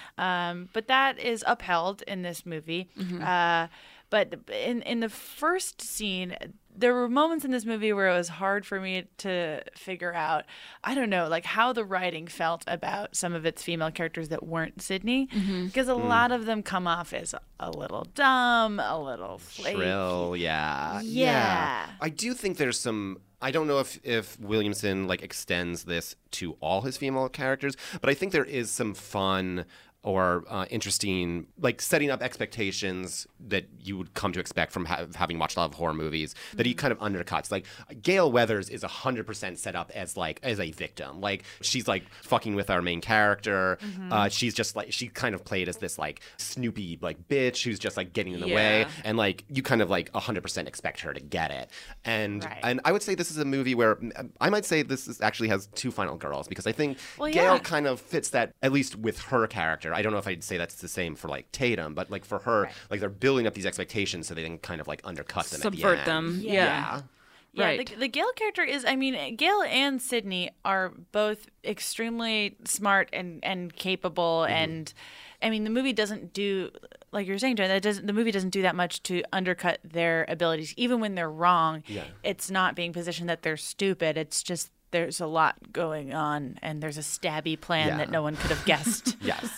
Um, but that is upheld in this movie. Uh, but in in the first scene, there were moments in this movie where it was hard for me to figure out, I don't know, like how the writing felt about some of its female characters that weren't Sydney. Because a lot of them come off as a little dumb, a little flaky. Shrill, yeah. Yeah. I do think there's some. I don't know if, if Williamson like extends this to all his female characters, but I think there is some fun or uh, interesting, like setting up expectations that you would come to expect from ha- having watched a lot of horror movies that he kind of undercuts. Like Gail Weathers is one hundred percent set up as like as a victim. Like she's like fucking with our main character. Uh, she's just like she kind of played as this like snoopy like bitch who's just like getting in the way, Yeah. and like you kind of like one hundred percent expect her to get it. And Right. and I would say this is a movie where I might say this is, actually has two final girls, because I think Well, Gail yeah. kind of fits that, at least with her character. I don't know if I'd say that's the same for like Tatum, but like for her, like they're building up these expectations so they can kind of like undercut them at the subvert end. them. Yeah. Yeah. Yeah. Yeah, Right. the, the Gail character is, I mean, Gail and Sydney are both extremely smart and, and capable. Mm-hmm. And I mean, the movie doesn't do, like you're saying, Jen, that doesn't, the movie doesn't do that much to undercut their abilities. Even when they're wrong, Yeah. it's not being positioned that they're stupid. It's just there's a lot going on and there's a stabby plan Yeah. that no one could have guessed. Yes.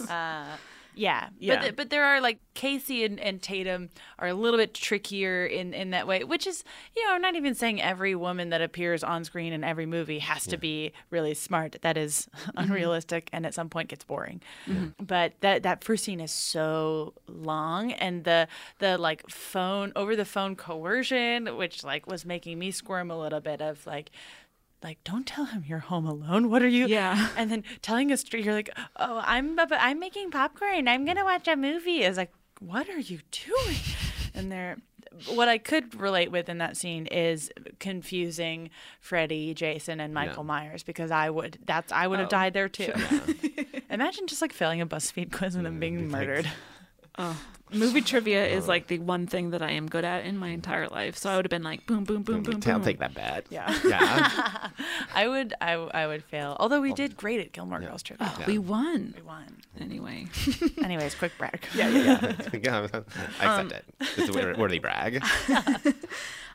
Yeah, Yeah. But th- but there are like Casey and, and Tatum are a little bit trickier in, in that way, which is, you know, I'm not even saying every woman that appears on screen in every movie has to be really smart. That is unrealistic and at some point gets boring. But that that first scene is so long, and the the like phone over the phone coercion, which like was making me squirm a little bit of like. Like, don't tell him you're home alone. What are you? Yeah. And then telling a story, you're like, oh, I'm I'm making popcorn. I'm gonna watch a movie. It's like, what are you doing? And they're, what I could relate with in that scene is confusing Freddy, Jason, and Michael Yeah. Myers, because I would that's I would have died there too. Imagine just like failing a BuzzFeed quiz and then being murdered. Movie trivia is like the one thing that I am good at in my entire life. So I would have been like, boom, boom, boom, boom, I'll boom. take that bet. Yeah. Yeah. I would I, I would fail. Although we did great at Gilmore Girls trivia. Oh, we won. We won. Anyway. Anyways, quick brag. yeah, yeah, yeah. I accept it. It's a wor- worthy brag.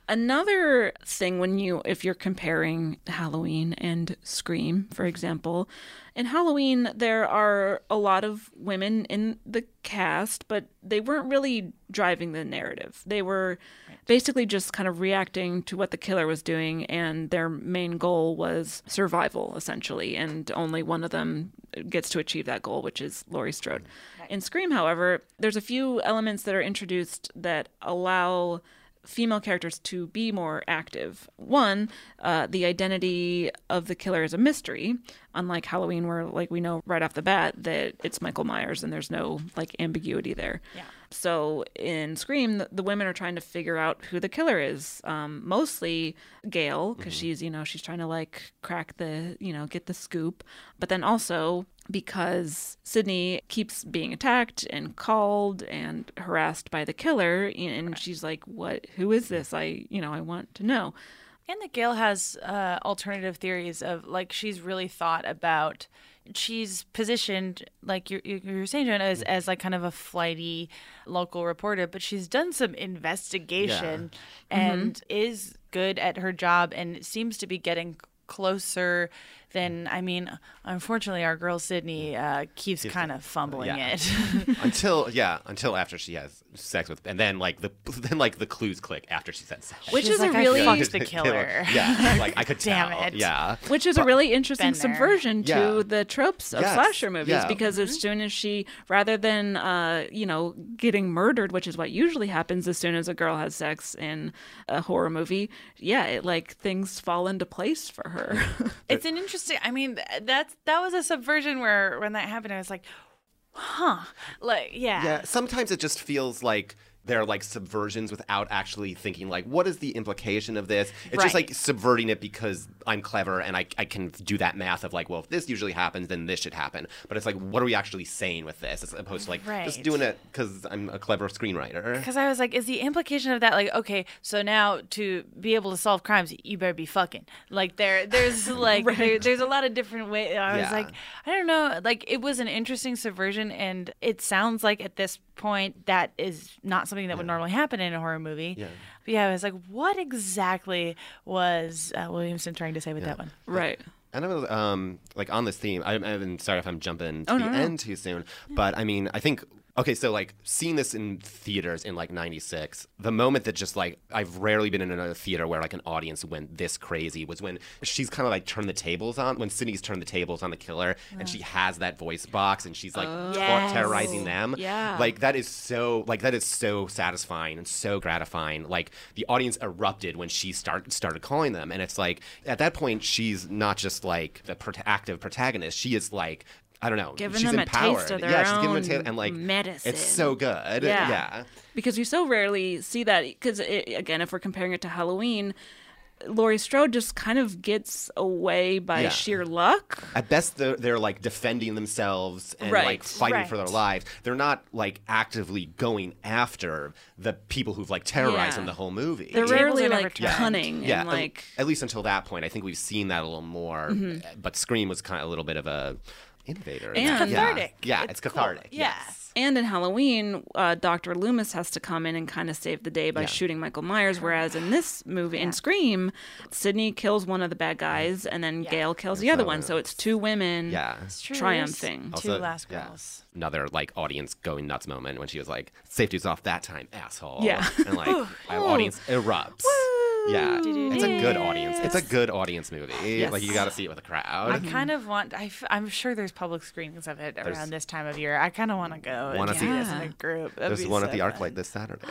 Another thing when you, if you're comparing Halloween and Scream, for example, in Halloween, there are a lot of women in the cast, but they weren't really driving the narrative. They were basically just kind of reacting to what the killer was doing, and their main goal was survival, essentially, and only one of them gets to achieve that goal, which is Laurie Strode. Right. In Scream, however, there's a few elements that are introduced that allow female characters to be more active. One, uh, the identity of the killer is a mystery, unlike Halloween, where like we know right off the bat that it's Michael Myers and there's no like ambiguity there. Yeah. So in Scream, the, the women are trying to figure out who the killer is. Um, mostly Gail, because mm-hmm. she's, you know, she's trying to like crack the, you know, get the scoop. But then also because Sydney keeps being attacked and called and harassed by the killer. And she's like, what, who is this? I, you know, I want to know. And that Gail has uh, alternative theories of like, she's really thought about, she's positioned, like you're, you're saying, Jonah, as, as like kind of a flighty local reporter, but she's done some investigation yeah. and mm-hmm. is good at her job and seems to be getting closer than, I mean, unfortunately, our girl Sydney uh, keeps kind of fumbling yeah. it until yeah, until after she has sex with, and then like the then like the clues click after she's had sex, which She's is like, a really I fucked the killer. Yeah, like I could Damn tell. it. Yeah, which is but, a really interesting subversion to yeah. the tropes of yes. slasher movies yeah. because mm-hmm. as soon as she, rather than uh, you know, getting murdered, which is what usually happens as soon as a girl has sex in a horror movie, yeah, it like things fall into place for her. It's an interesting. I mean, that's that was a subversion where when that happened, I was like, huh, like yeah. Yeah. Sometimes it just feels like they're like subversions without actually thinking like, what is the implication of this? It's right. just like subverting it because I'm clever and I, I can do that math of like, well, if this usually happens, then this should happen. But it's like, what are we actually saying with this? As opposed to like right. just doing it because I'm a clever screenwriter. Because I was like, is the implication of that like, okay, so now to be able to solve crimes, you better be fucking. Like there, there's like, right. there, there's a lot of different ways. I was yeah. like, I don't know. Like it was an interesting subversion, and it sounds like at this point that is not something that would normally happen in a horror movie. Yeah. But yeah, I was like, what exactly was uh, Williamson trying to say with yeah. that one? Right. And I was um like on this theme. I, I'm sorry if I'm jumping to oh, the no, no. end too soon, but I mean, I think. Okay, so like seeing this in theaters in like ninety-six, the moment that just like I've rarely been in a theater where like an audience went this crazy was when she's kind of like turned the tables on, when Sydney's turned the tables on the killer oh. and she has that voice box and she's like oh. yes. terrorizing them. Yeah. Like that is so like that is so satisfying and so gratifying. Like the audience erupted when she start, started calling them, and it's like at that point she's not just like the pro- active protagonist, she is like I don't know. Giving she's them empowered. a taste of their yeah, she's own giving them a taste, and like medicine. It's so good. Yeah. yeah. Because you so rarely see that. Because again, if we're comparing it to Halloween, Laurie Strode just kind of gets away by yeah. sheer luck. At best, they're, they're like defending themselves and right. like fighting right. for their lives. They're not like actively going after the people who've like terrorized yeah. them the whole movie. They're Tables rarely are never like turned. cunning yeah, and like at, at least until that point. I think we've seen that a little more. Mm-hmm. But Scream was kind of a little bit of a innovator. And- It's cathartic. Yeah, yeah It's it's, cool. cathartic. Yeah. Yes. And in Halloween, uh, Doctor Loomis has to come in and kind of save the day by Yeah. shooting Michael Myers, whereas in this movie, in Scream, Sydney kills one of the bad guys, and then Yeah. Gail kills the other one. So it's two women Yeah. True. triumphing. Two Also, last yeah. girls. Another like audience going nuts moment when she was like, "Safety's off that time, asshole." Yeah. and like our audience erupts. Yeah, it's a good audience. It's a good audience movie. Yes. Like you got to see it with a crowd. I kind of want. I f- I'm sure there's public screenings of it There's- around this time of year. I kind of want to go. Wanna and see- see this in Yeah. a group. That'd There's be one so at the fun. ArcLight this Saturday.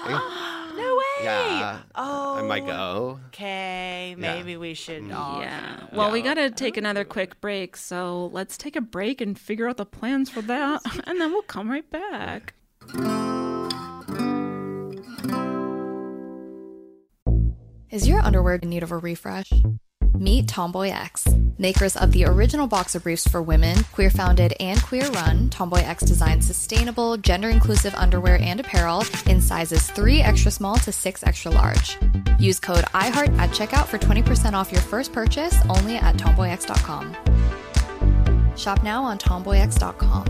No way. Yeah. Oh. I might go. Okay. Maybe we should. all Yeah. go. Well, we got to take another quick break, so let's take a break and figure out the plans for that, and then we'll come right back. Is your underwear in need of a refresh? Meet Tomboy X. Makers of the original boxer briefs for women, queer-founded and queer-run, Tomboy X designs sustainable, gender-inclusive underwear and apparel in sizes three extra small to six extra large. Use code iHeart at checkout for twenty percent off your first purchase only at tomboy x dot com. Shop now on tomboy x dot com.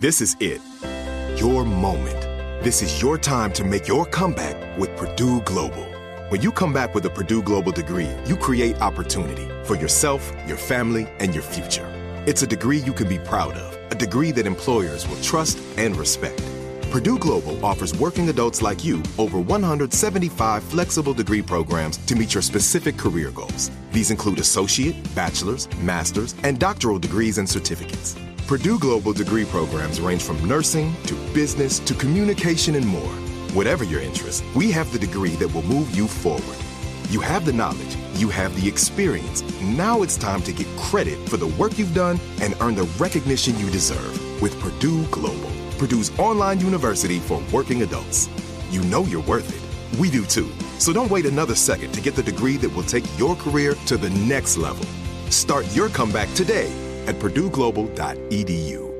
This is it. Your moment. This is your time to make your comeback with Purdue Global. When you come back with a Purdue Global degree, you create opportunity for yourself, your family, and your future. It's a degree you can be proud of, a degree that employers will trust and respect. Purdue Global offers working adults like you over one hundred seventy-five flexible degree programs to meet your specific career goals. These include associate, bachelor's, master's, and doctoral degrees and certificates. Purdue Global degree programs range from nursing to business to communication and more. Whatever your interest, we have the degree that will move you forward. You have the knowledge, you have the experience. Now it's time to get credit for the work you've done and earn the recognition you deserve with Purdue Global, Purdue's online university for working adults. You know you're worth it. We do too. So don't wait another second to get the degree that will take your career to the next level. Start your comeback today at purdue global dot e d u.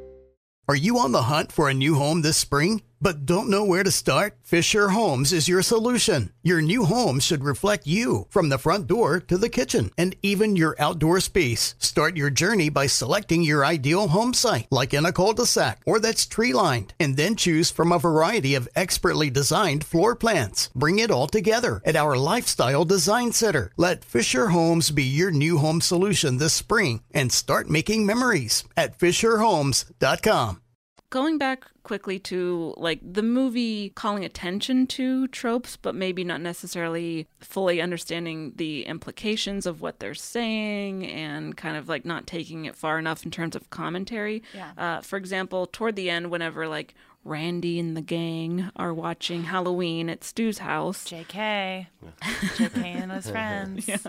Are you on the hunt for a new home this spring, but don't know where to start? Fisher Homes is your solution. Your new home should reflect you, from the front door to the kitchen, and even your outdoor space. Start your journey by selecting your ideal home site, like in a cul-de-sac or that's tree-lined, and then choose from a variety of expertly designed floor plans. Bring it all together at our Lifestyle Design Center. Let Fisher Homes be your new home solution this spring and start making memories at fisher homes dot com. Going back quickly to like the movie calling attention to tropes, but maybe not necessarily fully understanding the implications of what they're saying and kind of like not taking it far enough in terms of commentary. Yeah. Uh, for example, toward the end, whenever like Randy and the gang are watching Halloween at Stu's house. J K. J K and his friends. Yeah.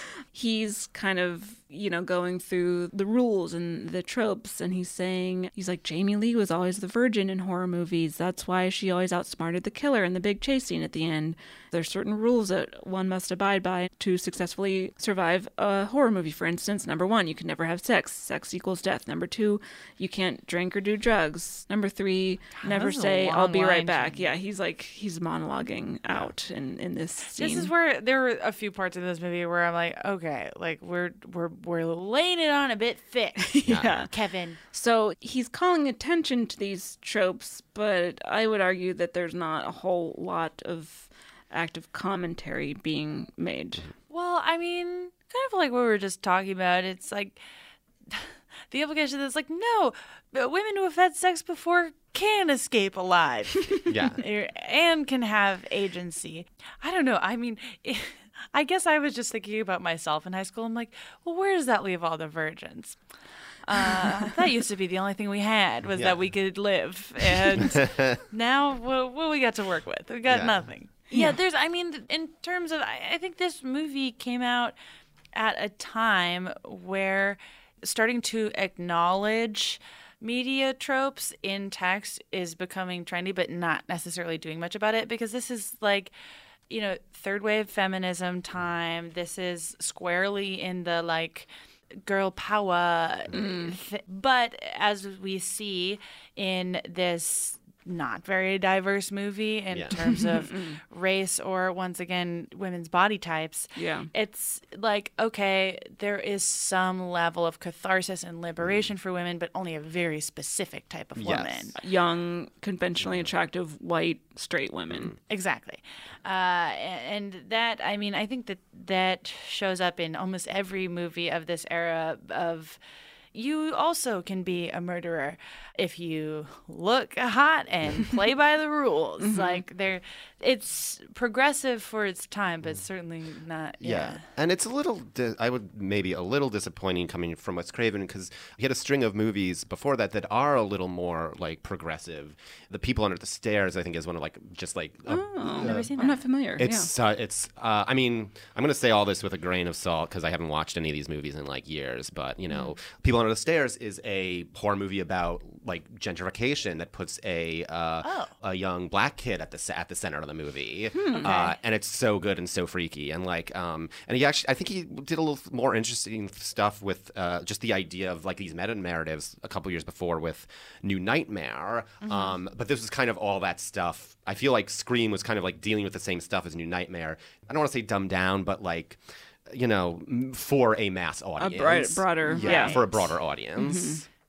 He's kind of, you know, going through the rules and the tropes, and he's saying, he's like, Jamie Lee was always the virgin in horror movies. That's why she always outsmarted the killer in the big chase scene at the end. There's certain rules that one must abide by to successfully survive a horror movie. For instance, number one, you can never have sex. Sex equals death. Number two, you can't drink or do drugs. Number three, God, never this is a say, long I'll be right line, back. Jamie. Yeah, he's like, he's monologuing out in, in this scene. This is where there were a few parts of this movie where I'm like, okay, like we're we're we're laying it on a bit thick. Yeah. Kevin. So he's calling attention to these tropes, but I would argue that there's not a whole lot of active commentary being made. Well, I mean, kind of like what we were just talking about. It's like the implication that's like, no, but women who have had sex before can escape alive. Yeah. And can have agency. I don't know. I mean, it, I guess I was just thinking about myself in high school. I'm like, well, where does that leave all the virgins? Uh, that used to be the only thing we had was Yeah. that we could live. And now, what, what we got to work with? We got Yeah. nothing. Yeah, there's, I mean, in terms of, I, I think this movie came out at a time where starting to acknowledge media tropes in text is becoming trendy, but not necessarily doing much about it, because this is like, you know, third wave feminism time. This is squarely in the like girl power. Th- but as we see in this not very diverse movie in Yeah. terms of race or, once again, women's body types, Yeah. it's like, okay, there is some level of catharsis and liberation for women, but only a very specific type of Yes. woman. Young, conventionally attractive, white, straight women. Exactly. Uh, and that, I mean, I think that that shows up in almost every movie of this era of, you also can be a murderer if you look hot and play by the rules. Mm-hmm. Like, there, it's progressive for its time, but certainly not. Yeah. Yeah. And it's a little, di- I would maybe a little disappointing coming from Wes Craven, because he had a string of movies before that that are a little more like progressive. The People Under the Stairs, I think, is one of like, just like, a, Oh, Never seen I'm that. not familiar. it's, uh, it's, uh, I mean, I'm going to say all this with a grain of salt because I haven't watched any of these movies in like years, but you know, People Under the Stairs is a horror movie about like gentrification that puts a uh, Oh. a young black kid at the ce- at the center of the movie, Okay. uh, and it's so good and so freaky, and like, um, and he actually, I think he did a little more interesting stuff with uh, just the idea of like these meta narratives a couple years before with New Nightmare, um, but this was kind of all that stuff. I feel like Scream was kind of like dealing with the same stuff as New Nightmare. I don't want to say dumbed down, but like, you know, m- for a mass audience, broad- broader- yeah, yeah. for a broader audience.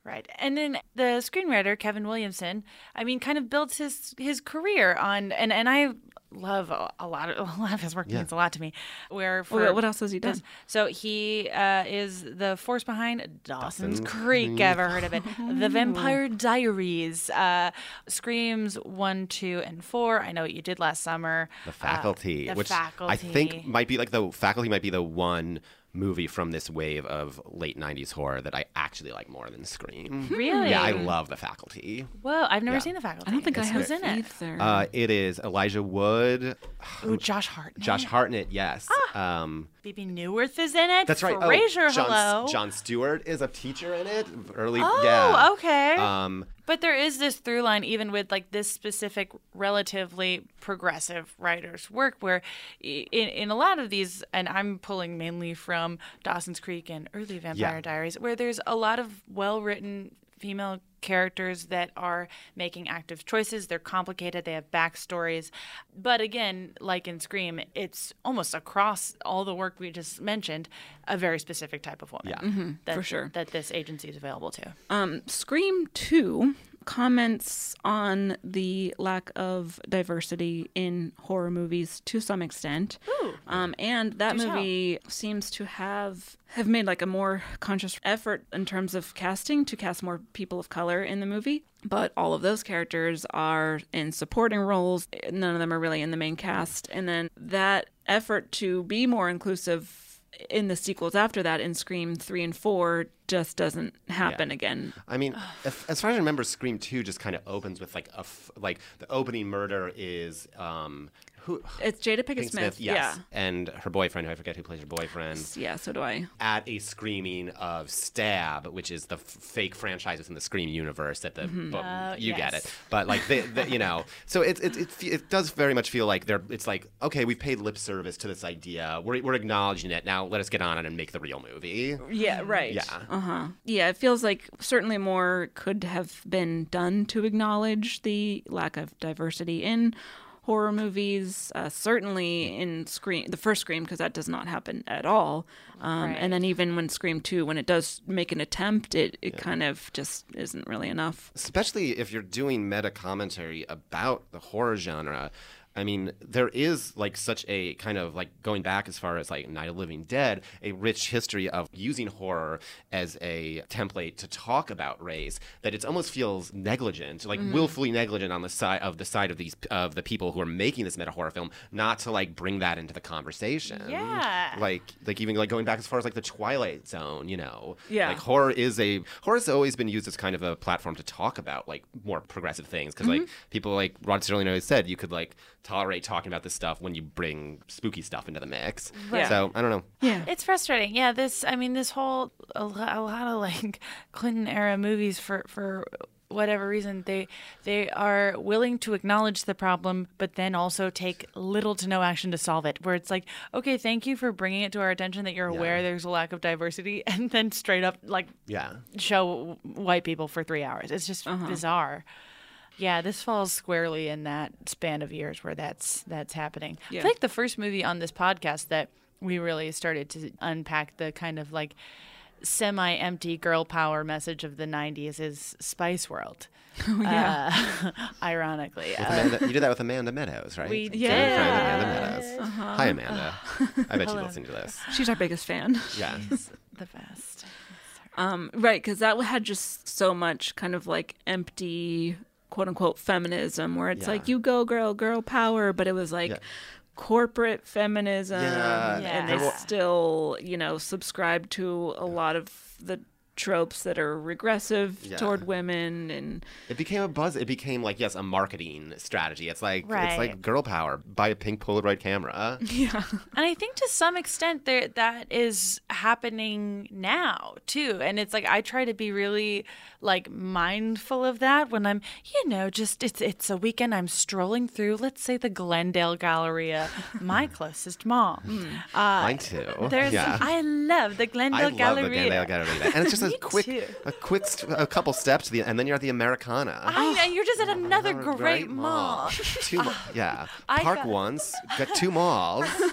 Right. And then the screenwriter, Kevin Williamson, I mean, kind of builds his his career on, and, and I love a, a lot of a lot of his work Yeah. means a lot to me. Where for Well, what else has he done? this- So he uh, is the force behind Dawson's Dawson's Creek. Creek. Ever heard of it? The Vampire Diaries, uh, Screams one, two, and four. I Know What You Did Last Summer. The Faculty, Uh, the which Faculty. I think might be like the Faculty might be the one movie from this wave of late nineties horror that I actually like more than Scream. Really? Yeah, I love The Faculty. Whoa, I've never Yeah. seen The Faculty. I don't think I Who's have in it. either. Uh, it is Elijah Wood, Ooh, Josh Hartnett. Josh Hartnett, yes. Um, Phoebe Newirth is in it. that's right. Frasier, oh, John, hello. John Stewart is a teacher in it. Early, Oh, yeah. okay. Um, But there is this through line, even with like this specific, relatively progressive writer's work, where i- in, in a lot of these, and I'm pulling mainly from Dawson's Creek and early Vampire Yeah. Diaries, where there's a lot of well written female characters that are making active choices. They're complicated, they have backstories. But again, like in Scream, it's almost across all the work we just mentioned, a very specific type of woman. Yeah. that, for sure. That this agency is available to. Um, Scream two comments on the lack of diversity in horror movies to some extent. Ooh. Um, and that Do tell. movie seems to have have made like a more conscious effort in terms of casting to cast more people of color in the movie. But all of those characters are in supporting roles. None of them are really in the main cast. And then that effort to be more inclusive in the sequels after that, in Scream three and four, just doesn't happen Yeah. again. I mean, if, as far as I remember, Scream two just kind of opens with like a f- like the opening murder is um who It's Jada Pinkett Pink Smith, yes, yeah. and her boyfriend, who I forget who plays her boyfriend, Yeah, so do I. at a screening of Stab, which is the f- fake franchise within the Scream universe. That the Mm-hmm. but Oh, you get yes. it, but like the, the you know, so it it, it fe- it does very much feel like they're it's like okay, we've paid lip service to this idea, we're we're acknowledging it now. Let us get on it and make the real movie. Yeah, right. Yeah. Uh-huh. Yeah, it feels like certainly more could have been done to acknowledge the lack of diversity in horror movies, uh, certainly in Scream, the first Scream, because that does not happen at all. Um, Right. And then even when Scream two, when it does make an attempt, it, it kind of just isn't really enough. Especially if you're doing meta commentary about the horror genre. I mean, there is like such a kind of like going back as far as like Night of the Living Dead, a rich history of using horror as a template to talk about race that it almost feels negligent, like willfully negligent on the side of the side of these of the people who are making this meta horror film, not to like bring that into the conversation. Yeah. Like like even like going back as far as like the Twilight Zone, you know. Yeah. Like horror is a horror has always been used as kind of a platform to talk about like more progressive things because like people like Rod Serling always said you could like tolerate talking about this stuff when you bring spooky stuff into the mix. Right. So I don't know. Yeah. It's frustrating. Yeah, this, I mean, this whole, a, lo- a lot of like Clinton era movies for, for whatever reason, they, they are willing to acknowledge the problem, but then also take little to no action to solve it. Where it's like, okay, thank you for bringing it to our attention that you're aware there's a lack of diversity, and then straight up like Yeah. show white people for three hours. It's just bizarre. Yeah, this falls squarely in that span of years where that's that's happening. Yeah. I feel like the first movie on this podcast that we really started to unpack the kind of like semi-empty girl power message of the nineties is Spice World. Oh, yeah. Uh, ironically. With Uh, Amanda, you did that with Amanda Meadows, right? We Good did. friend Amanda Meadows. Hi, Amanda. I bet you listen to this. She's our biggest fan. Yeah. the best. Um, right, because that had just so much kind of like empty, quote unquote, feminism, where it's Yeah. like, you go, girl, girl power, but it was like Yeah. corporate feminism, Yeah. Yeah. and they still, you know, subscribe to a lot of the tropes that are regressive Yeah. toward women, and It became a buzz. It became like yes, a marketing strategy. It's like Right. it's like girl power. Buy a pink Polaroid camera. yeah, And I think to some extent there that is happening now too. And it's like I try to be really like mindful of that when I'm, you know, just it's it's a weekend, I'm strolling through, let's say the Glendale Galleria, my closest mall. Uh, Mine too. There's yeah. I love the I Glendale love Galleria. the Glendale Galleria, and it's just a Me quick, too. a quick, st- a couple steps to the, and then you're at the Americana. I know, you're just at another Another great mall. Two, ma- yeah. I Park got- once, got two malls.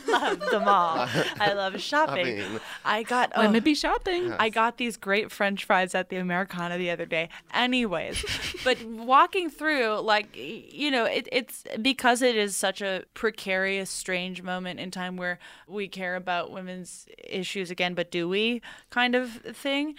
love the mall. I love shopping. Shopping. I got oh, Women be shopping. I got these great French fries at the Americana the other day. Anyways, but walking through, like, you know, it, it's because it is such a precarious, strange moment in time where we care about women's issues again, but do we kind of thing.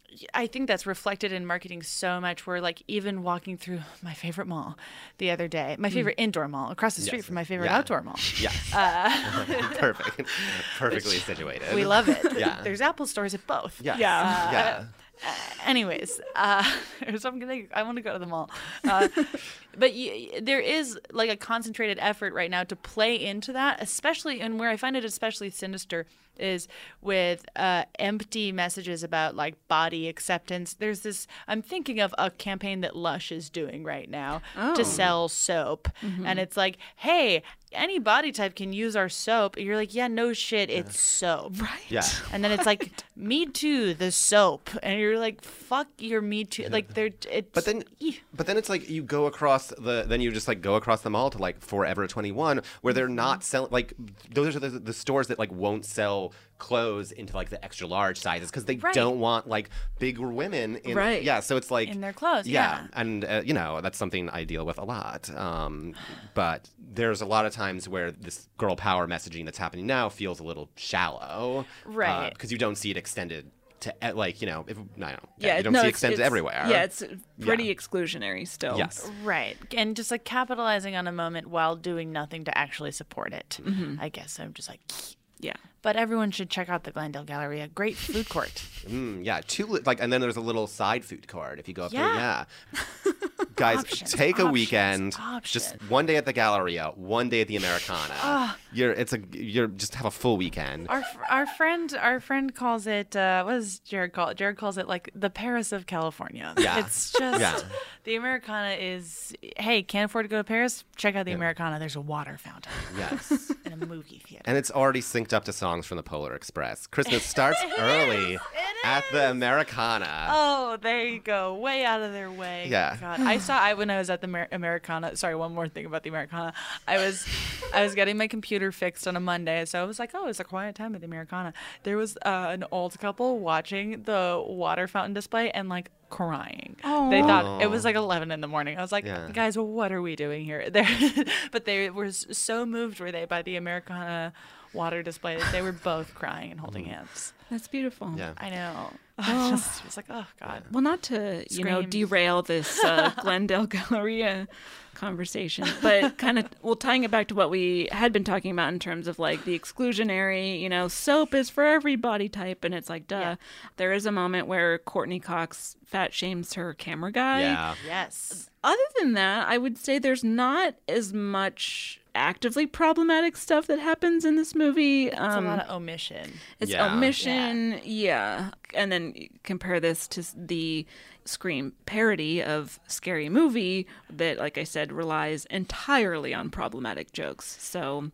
I think that's reflected in marketing so much. Where like even walking through my favorite mall the other day, my favorite mm. indoor mall across the street yes. from my favorite yeah. outdoor mall. Yes. Uh, Perfect. Perfectly situated. We love it. Yeah. There's Apple stores at both. Yes. Yeah. Uh, yeah. Uh, anyways, uh, so I'm gonna, I want to go to the mall. Uh, but y- there is like a concentrated effort right now to play into that, especially, and where I find it especially sinister is with uh, empty messages about like body acceptance. There's this, I'm thinking of a campaign that Lush is doing right now oh. to sell soap. Mm-hmm. And it's like, hey, any body type can use our soap. And you're like, yeah, no shit, it's soap. Right. Yeah. And then it's like, Me Too, the soap. And you're like, fuck your Me Too. Like, they're, it's. But then, but then it's like you go across the, then you just like go across the mall to like Forever twenty-one, where they're not selling, like, those are the, the stores that like won't sell clothes into like the extra large sizes because they Right. don't want like bigger women in Right. yeah so it's like In their clothes, yeah, yeah. and uh, you know that's something I deal with a lot, um but there's a lot of times where this girl power messaging that's happening now feels a little shallow, Right. because you don't see it extended to uh, like you know if I don't know, Yeah, you don't no, see it it's- extended it's- everywhere. Yeah, it's pretty Yeah. exclusionary still. Yes. Right. And just like capitalizing on a moment while doing nothing to actually support it. Mm-hmm. I guess I'm just like, Yeah. but everyone should check out the Glendale Gallery, a great food court. Mm, yeah, two li- like, and then there's a little side food cart if you go up Yeah. there. Yeah, guys, Options, take a options, weekend, options. just one day at the Galleria, one day at the Americana. you're it's a you're just have a full weekend. Our our friend our friend calls it uh, what does Jared call it? Jared calls it like the Paris of California. Yeah. It's just Yeah. the Americana is, hey, can't afford to go to Paris? Check out the Americana. There's a water fountain Yes, and a movie theater. and it's already synced up to songs from the Polar Express. Christmas starts early at the Americana. Oh, there you go. Way out of their way. Yeah. God, I saw I when I was at the Amer- Americana. Sorry, one more thing about the Americana. I was I was getting my computer fixed on a Monday, so I was like, oh, it's a quiet time at the Americana. There was uh, an old couple watching the water fountain display and like crying. They thought it was like eleven in the morning. I was like, Yeah. guys, well, what are we doing here? There, but they were s- so moved, were they, by the Americana water display that they were both crying and holding hands. That's beautiful. Yeah. I know. I just was like, oh God. Well, not to, you know, Scream. derail this uh, Glendale Galleria conversation, but kind of, well, tying it back to what we had been talking about in terms of like the exclusionary, you know, soap is for every body type. And it's like, duh. Yeah. There is a moment where Courtney Cox fat shames her camera guy. Yeah. Yes. Other than that, I would say there's not as much actively problematic stuff that happens in this movie. It's Um, a lot of omission. It's Yeah. omission, yeah. And then compare this to s- the Scream parody of Scary Movie that, like I said, relies entirely on problematic jokes. So,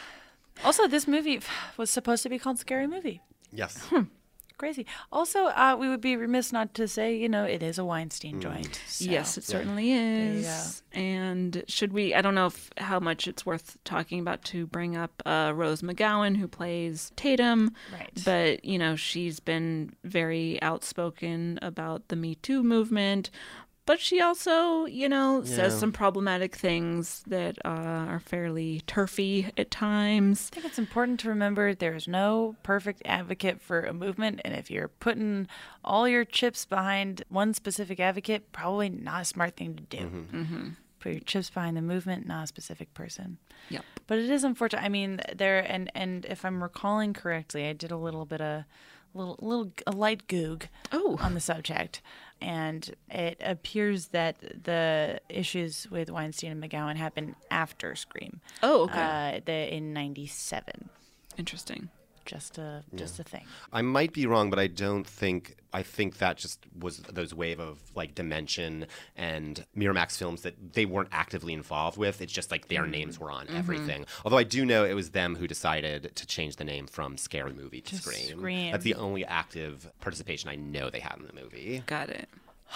Also, this movie was supposed to be called Scary Movie. Yes. Crazy. Also, uh, we would be remiss not to say, you know, it is a Weinstein joint. so- yes, it certainly you is. And should we, I don't know if how much it's worth talking about to bring up uh, Rose McGowan, who plays Tatum. Right. But, you know, she's been very outspoken about the Me Too movement. But she also, you know, says Yeah. some problematic things that uh, are fairly turfy at times. I think it's important to remember there's no perfect advocate for a movement, and if you're putting all your chips behind one specific advocate, probably not a smart thing to do. Mm-hmm. Put your chips behind the movement, not a specific person. Yep. But it is unfortunate. I mean, there and and if I'm recalling correctly, I did a little bit of little little a light goog Oh. on the subject. And it appears that the issues with Weinstein and McGowan happened after Scream. Oh, okay. Uh, the, in ninety-seven. Interesting. Just a just a thing. I might be wrong, but I don't think I think that just was those wave of like Dimension and Miramax films that they weren't actively involved with. It's just like their names were on everything. Although I do know it was them who decided to change the name from Scary Movie to, To Scream. Scream. That's the only active participation I know they had in the movie. Got it.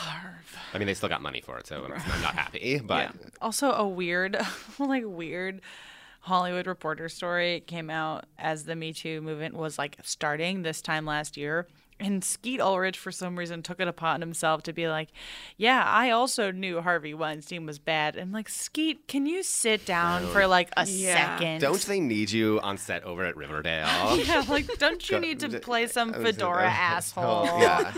I mean, they still got money for it, so I'm, I'm not happy. But Yeah. Also a weird, like weird Hollywood Reporter story came out as the Me Too movement was like starting this time last year. And Skeet Ulrich, for some reason, took it upon himself to be like, yeah, I also knew Harvey Weinstein was bad. And like, Skeet, can you sit down for like a Yeah. second? Don't they need you on set over at Riverdale? Yeah, like, don't you need to play some fedora asshole? Yeah.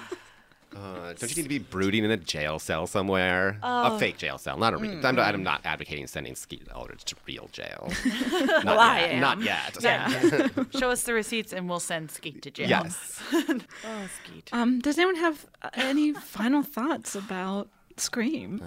Uh, don't you need to be brooding in a jail cell somewhere? Oh. A fake jail cell, not a real. Mm-hmm. I'm, I'm not advocating sending Skeet Ulrich to real jail. not Well, I yet. am. Not yet. Yeah. Show us the receipts and we'll send Skeet to jail. Yes. Oh, Skeet. Um, does anyone have uh, any final thoughts about Scream?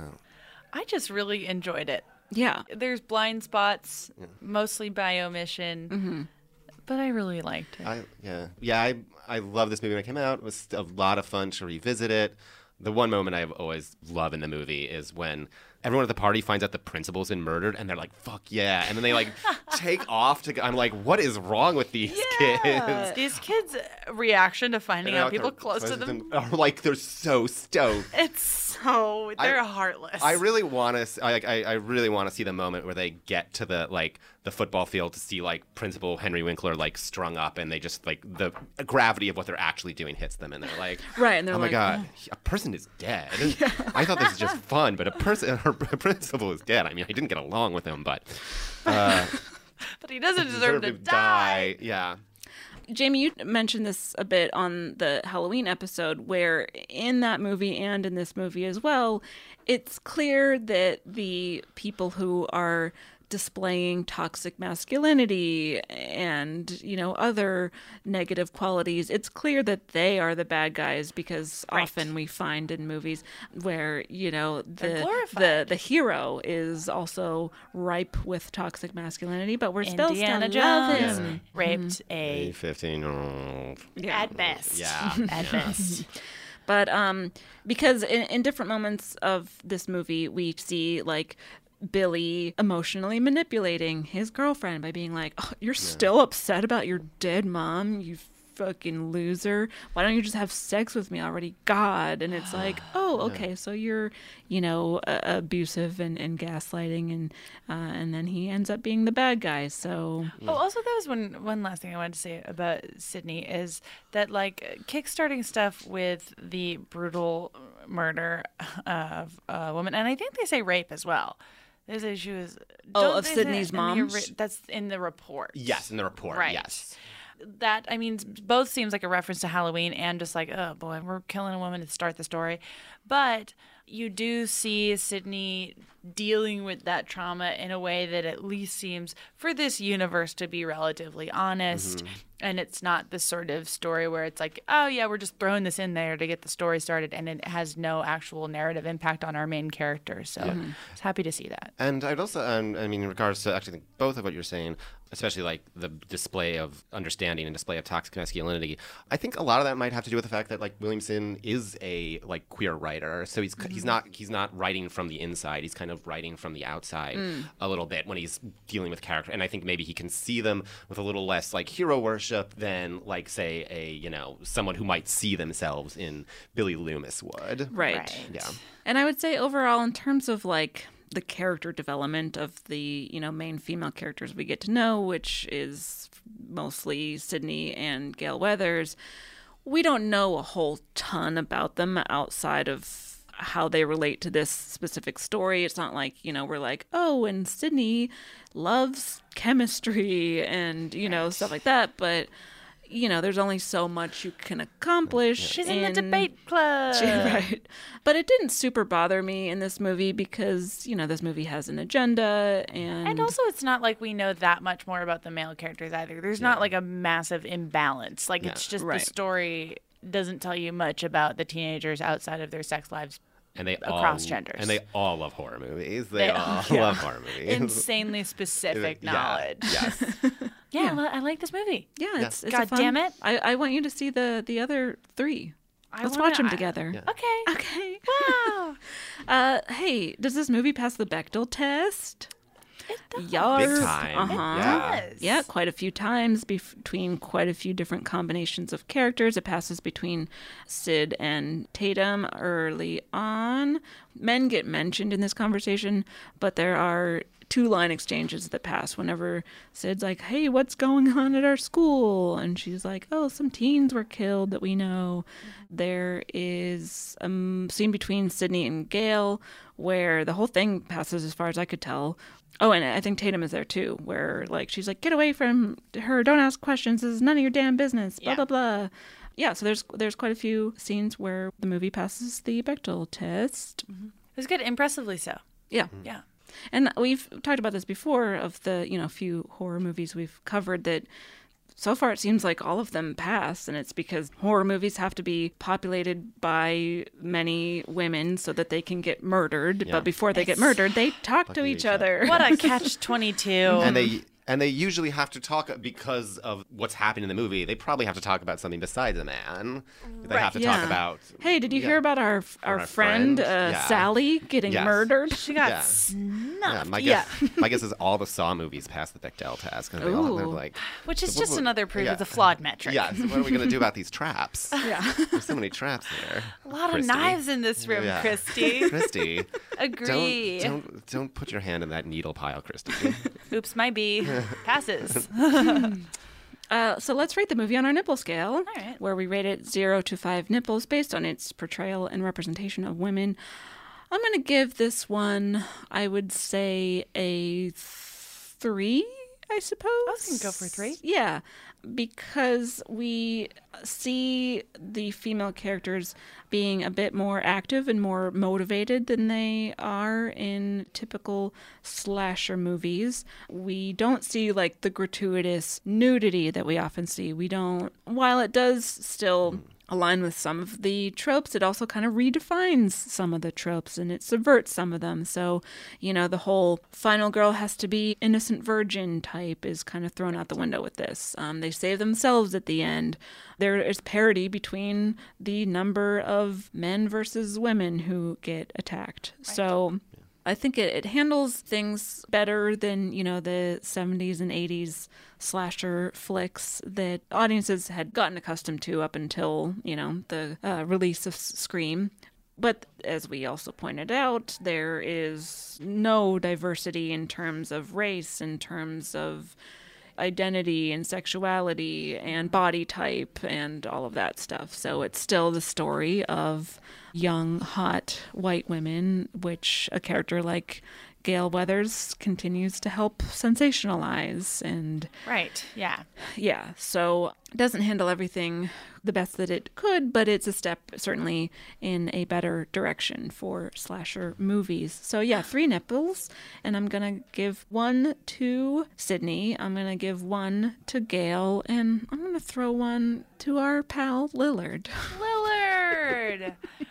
I just really enjoyed it. Yeah. There's blind spots, mostly by omission, Mm-hmm. but I really liked it. I, yeah, yeah. I I love this movie when it came out. It was a lot of fun to revisit it. The one moment I've always loved in the movie is when everyone at the party finds out the principal's been murdered, and they're like, "Fuck yeah!" And then they like take off to. Go, I'm like, "What is wrong with these kids?" These kids' reaction to finding And out like, people they're close to close them, are like they're so stoked. it's so they're heartless. I really want to. I, like, I I really want to see the moment where they get to the like the football field to see like Principal Henry Winkler like strung up, and they just like the gravity of what they're actually doing hits them, and they're like, Right, and they're oh my like, god, a person is dead. I thought this was just fun, but a person, her principal is dead. I mean, I didn't get along with him, but uh, but he doesn't deserve, to die. Yeah. Jamie, you mentioned this a bit on the Halloween episode, where in that movie and in this movie as well, it's clear that the people who are displaying toxic masculinity and, you know, other negative qualities, it's clear that they are the bad guys, because Right. often we find in movies where, you know, They're the glorified. the the hero is also ripe with toxic masculinity, but we're still Indiana still love Jones him. raped A a fifteen-year-old. Yeah. at best. Yeah. At best. But um, because in, in different moments of this movie, we see like Billy emotionally manipulating his girlfriend by being like, oh, you're still upset about your dead mom, you fucking loser. Why don't you just have sex with me already, God? And it's like, oh, okay, so you're, you know, uh, abusive and, and gaslighting, and uh, and then he ends up being the bad guy. So Oh, also, that was one one last thing I wanted to say about Sydney is that, like, kickstarting stuff with the brutal murder of a woman, and I think they say rape as well. This issue is Oh, don't of they say Sydney's in the mom? ori- That's in the report. Yes, in the report. Right. Yes. That, I mean, both seems like a reference to Halloween and just like, oh boy, we're killing a woman to start the story. But you do see Sydney dealing with that trauma in a way that at least seems, for this universe, to be relatively honest. Mm-hmm. And it's not the sort of story where it's like, oh yeah, we're just throwing this in there to get the story started, and it has no actual narrative impact on our main character. So I was happy to see that. And I'd also, um, I mean, in regards to actually think both of what you're saying, especially like the display of understanding and display of toxic masculinity, I think a lot of that might have to do with the fact that like Williamson is a like queer writer, so he's he's not he's not writing from the inside, he's kind of writing from the outside a little bit when he's dealing with character, and I think maybe he can see them with a little less like hero worship than like say a you know someone who might see themselves in Billy Loomis would. right. Right. Yeah. And I would say overall, in terms of like the character development of the, you know, main female characters we get to know, which is mostly Sydney and Gail Weathers, we don't know a whole ton about them outside of how they relate to this specific story. It's not like, you know, we're like, oh, and Sydney loves chemistry and, you know, stuff like that. But, you know, there's only so much you can accomplish. She's in, the debate club. Right. But it didn't super bother me in this movie because, you know, this movie has an agenda, and And also, it's not like we know that much more about the male characters either. There's not like a massive imbalance. Like, it's just Right. the story doesn't tell you much about the teenagers outside of their sex lives. And they Across all, genders. And they all love horror movies. They, They all all- yeah. love horror movies. Insanely specific Yeah, knowledge. Yes. Yeah, well, I like this movie. yeah, it's, it's a God fun- damn it. I, I want you to see the the other three. I Let's wanna- watch them I- together. Okay. Okay. Wow. Uh, hey, does this movie pass the Bechdel test? It does. Yarp. Big time. Uh-huh. Yeah. Yes. Yeah, quite a few times bef- between quite a few different combinations of characters. It passes between Sid and Tatum early on men get mentioned in this conversation, but there are two line exchanges that pass whenever Sid's like, hey, what's going on at our school? And she's like, oh, some teens were killed that we know. Mm-hmm. There is a scene between Sydney and Gale where the whole thing passes as far as I could tell. Oh, and I think Tatum is there too, where like she's like, get away from her, don't ask questions, this is none of your damn business, blah, yeah. blah, blah. Yeah, so there's there's quite a few scenes where the movie passes the Bechdel test. Mm-hmm. It was good, impressively so. Yeah. Mm-hmm. Yeah. And we've talked about this before of the, you know, few horror movies we've covered that so far it seems like all of them pass, and it's because horror movies have to be populated by many women so that they can get murdered. Yeah. But before they it's... get murdered, they talk, talk to each, each other. other. What a catch twenty-two. And they... And they usually have to talk because of what's happening in the movie. They probably have to talk about something besides a man. They right. have to yeah. talk about. Hey, did you yeah. hear about our our, our friend, friend. Uh, yeah. Sally getting yes. murdered? She got yeah. snuffed. Yeah, my guess, yeah. my guess is all the Saw movies pass the Bechdel test because they all have like. Which is so just what, another proof yeah. of the flawed metric. Yeah. So what are we going to do about these traps? Yeah. There's so many traps there. A lot Christy. of knives in this room, yeah. Christy. Christy. Agree. Don't, don't don't put your hand in that needle pile, Christy. Oops, might be. Passes. uh, so let's rate the movie on our nipple scale, All right. where we rate it zero to five nipples based on its portrayal and representation of women. I'm going to give this one, I would say, a three, I suppose. I was going to go for three. Yeah, because we see the female characters being a bit more active and more motivated than they are in typical slasher movies. We don't see like the gratuitous nudity that we often see. We don't, while it does still align with some of the tropes, it also kind of redefines some of the tropes and it subverts some of them. So, you know, the whole final girl has to be innocent virgin type is kind of thrown out the window with this. Um, they save themselves at the end. There is parity between the number of men versus women who get attacked. Right. So I think it, it handles things better than, you know, the seventies and eighties slasher flicks that audiences had gotten accustomed to up until, you know, the uh, release of Scream. But as we also pointed out, there is no diversity in terms of race, in terms of identity and sexuality and body type and all of that stuff. So it's still the story of young, hot white women, which a character like Gale Weathers continues to help sensationalize. And right, yeah. Yeah, so it doesn't handle everything the best that it could, but it's a step certainly in a better direction for slasher movies. So yeah, three nipples, and I'm going to give one to Sydney, I'm going to give one to Gale, and I'm going to throw one to our pal Lillard. Lillard!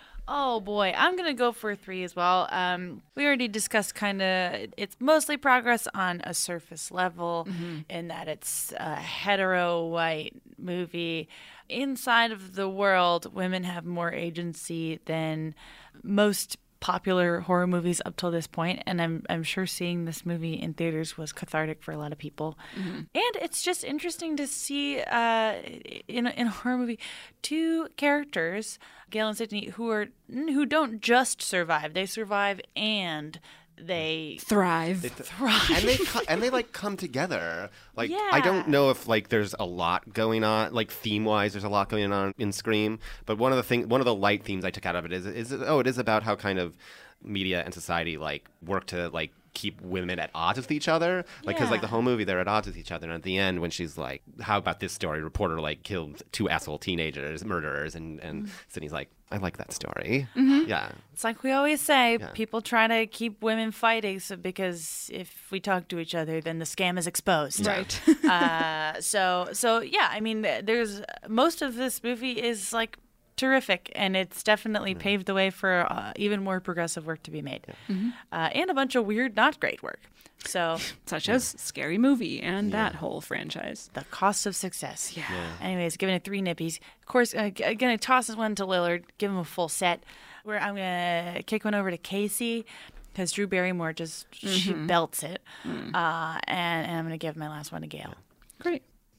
Oh boy, I'm going to go for three as well. Um, we already discussed kind of, it's mostly progress on a surface level mm-hmm. in that it's a hetero white movie. Inside of the world, women have more agency than most popular horror movies up till this point, and I'm I'm sure seeing this movie in theaters was cathartic for a lot of people. Mm-hmm. And it's just interesting to see uh, in a, in a horror movie two characters, Gale and Sydney, who are who don't just survive; they survive and they thrive. They th- thrive, and they co- and they like come together. Like yeah. I don't know if like there's a lot going on, like theme wise, there's a lot going on in Scream. But one of the thing, one of the light themes I took out of it is is oh, it is about how kind of media and society like work to like keep women at odds with each other, like because yeah. like the whole movie they're at odds with each other, and at the end when she's like, how about this story, reporter like killed two asshole teenagers, murderers, and and mm. Sydney's like, I like that story. Mm-hmm. Yeah, it's like we always say, yeah. people try to keep women fighting so because if we talk to each other then the scam is exposed, right? uh, so so yeah, I mean there's most of this movie is like terrific, and it's definitely paved the way for uh, even more progressive work to be made, yeah. mm-hmm. uh, and a bunch of weird, not great work. So, such yeah. as Scary Movie and yeah. that whole franchise. The cost of success. Yeah. yeah. Anyways, giving it three nippies. Of course, uh, g- gonna toss this one to Lillard. Give him a full set. Where I'm gonna kick one over to Casey because Drew Barrymore just mm-hmm. she belts it, mm. uh, and, and I'm gonna give my last one to Gale. Great.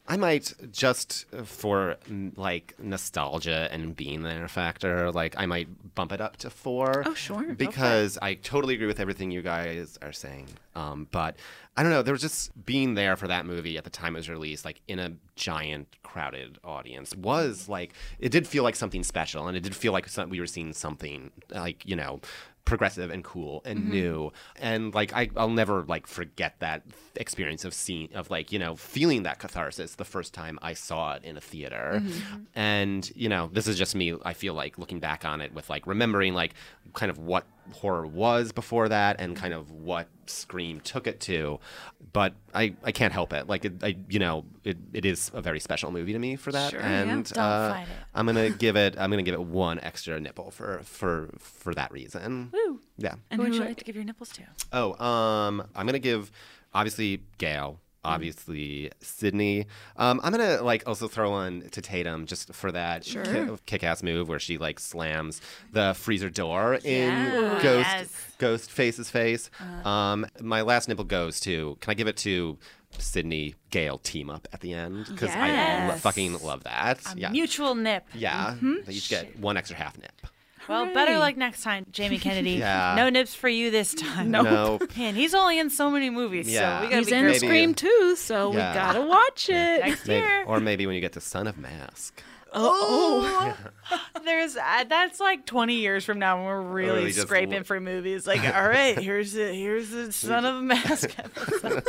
I might just for like nostalgia and being there factor, like I might bump it up to four. Oh, sure. Because I totally agree with everything you guys are saying. Um, but I don't know, there was just being there for that movie at the time it was released, like in a giant crowded audience was like, it did feel like something special, and it did feel like some, we were seeing something like, you know, progressive and cool and mm-hmm. new, and like I, I'll never like forget that experience of seeing of like, you know, feeling that catharsis the first time I saw it in a theater. Mm-hmm. And you know, this is just me, I feel like looking back on it with like remembering like kind of what horror was before that and kind of what Scream took it to, but I, I can't help it. Like it, I you know it, it is a very special movie to me for that, sure, and yeah. Don't uh, fight it. I'm gonna give it I'm gonna give it one extra nipple for for for that reason. Woo. Yeah. And who would you like to give your nipples to? Oh, um, I'm gonna give obviously Gail. Obviously, Sydney. Um, I'm gonna like also throw on to Tatum just for that sure. ki- kick-ass move where she like slams the freezer door in Yeah. Ghost Yes. Ghost Face's face. Uh, um, my last nipple goes to. Can I give it to Sydney Gale team up at the end? Because I Yes. lo- fucking love that. A yeah, mutual nip. yeah. Mm-hmm. They each get one extra half nip. Well, Hooray. better luck next time, Jamie Kennedy. Yeah. No nips for you this time. Nope. Nope. Man, he's only in so many movies, Yeah. so we gotta He's be in careful. Maybe- Scream two, so Yeah. we gotta watch it. Next Maybe, year. or maybe when you get to Son of Mask. Oh, there's uh, that's like twenty years from now when we're really, Really just scraping l- for movies. Like, all right, here's the here's the Son of a Mask episode.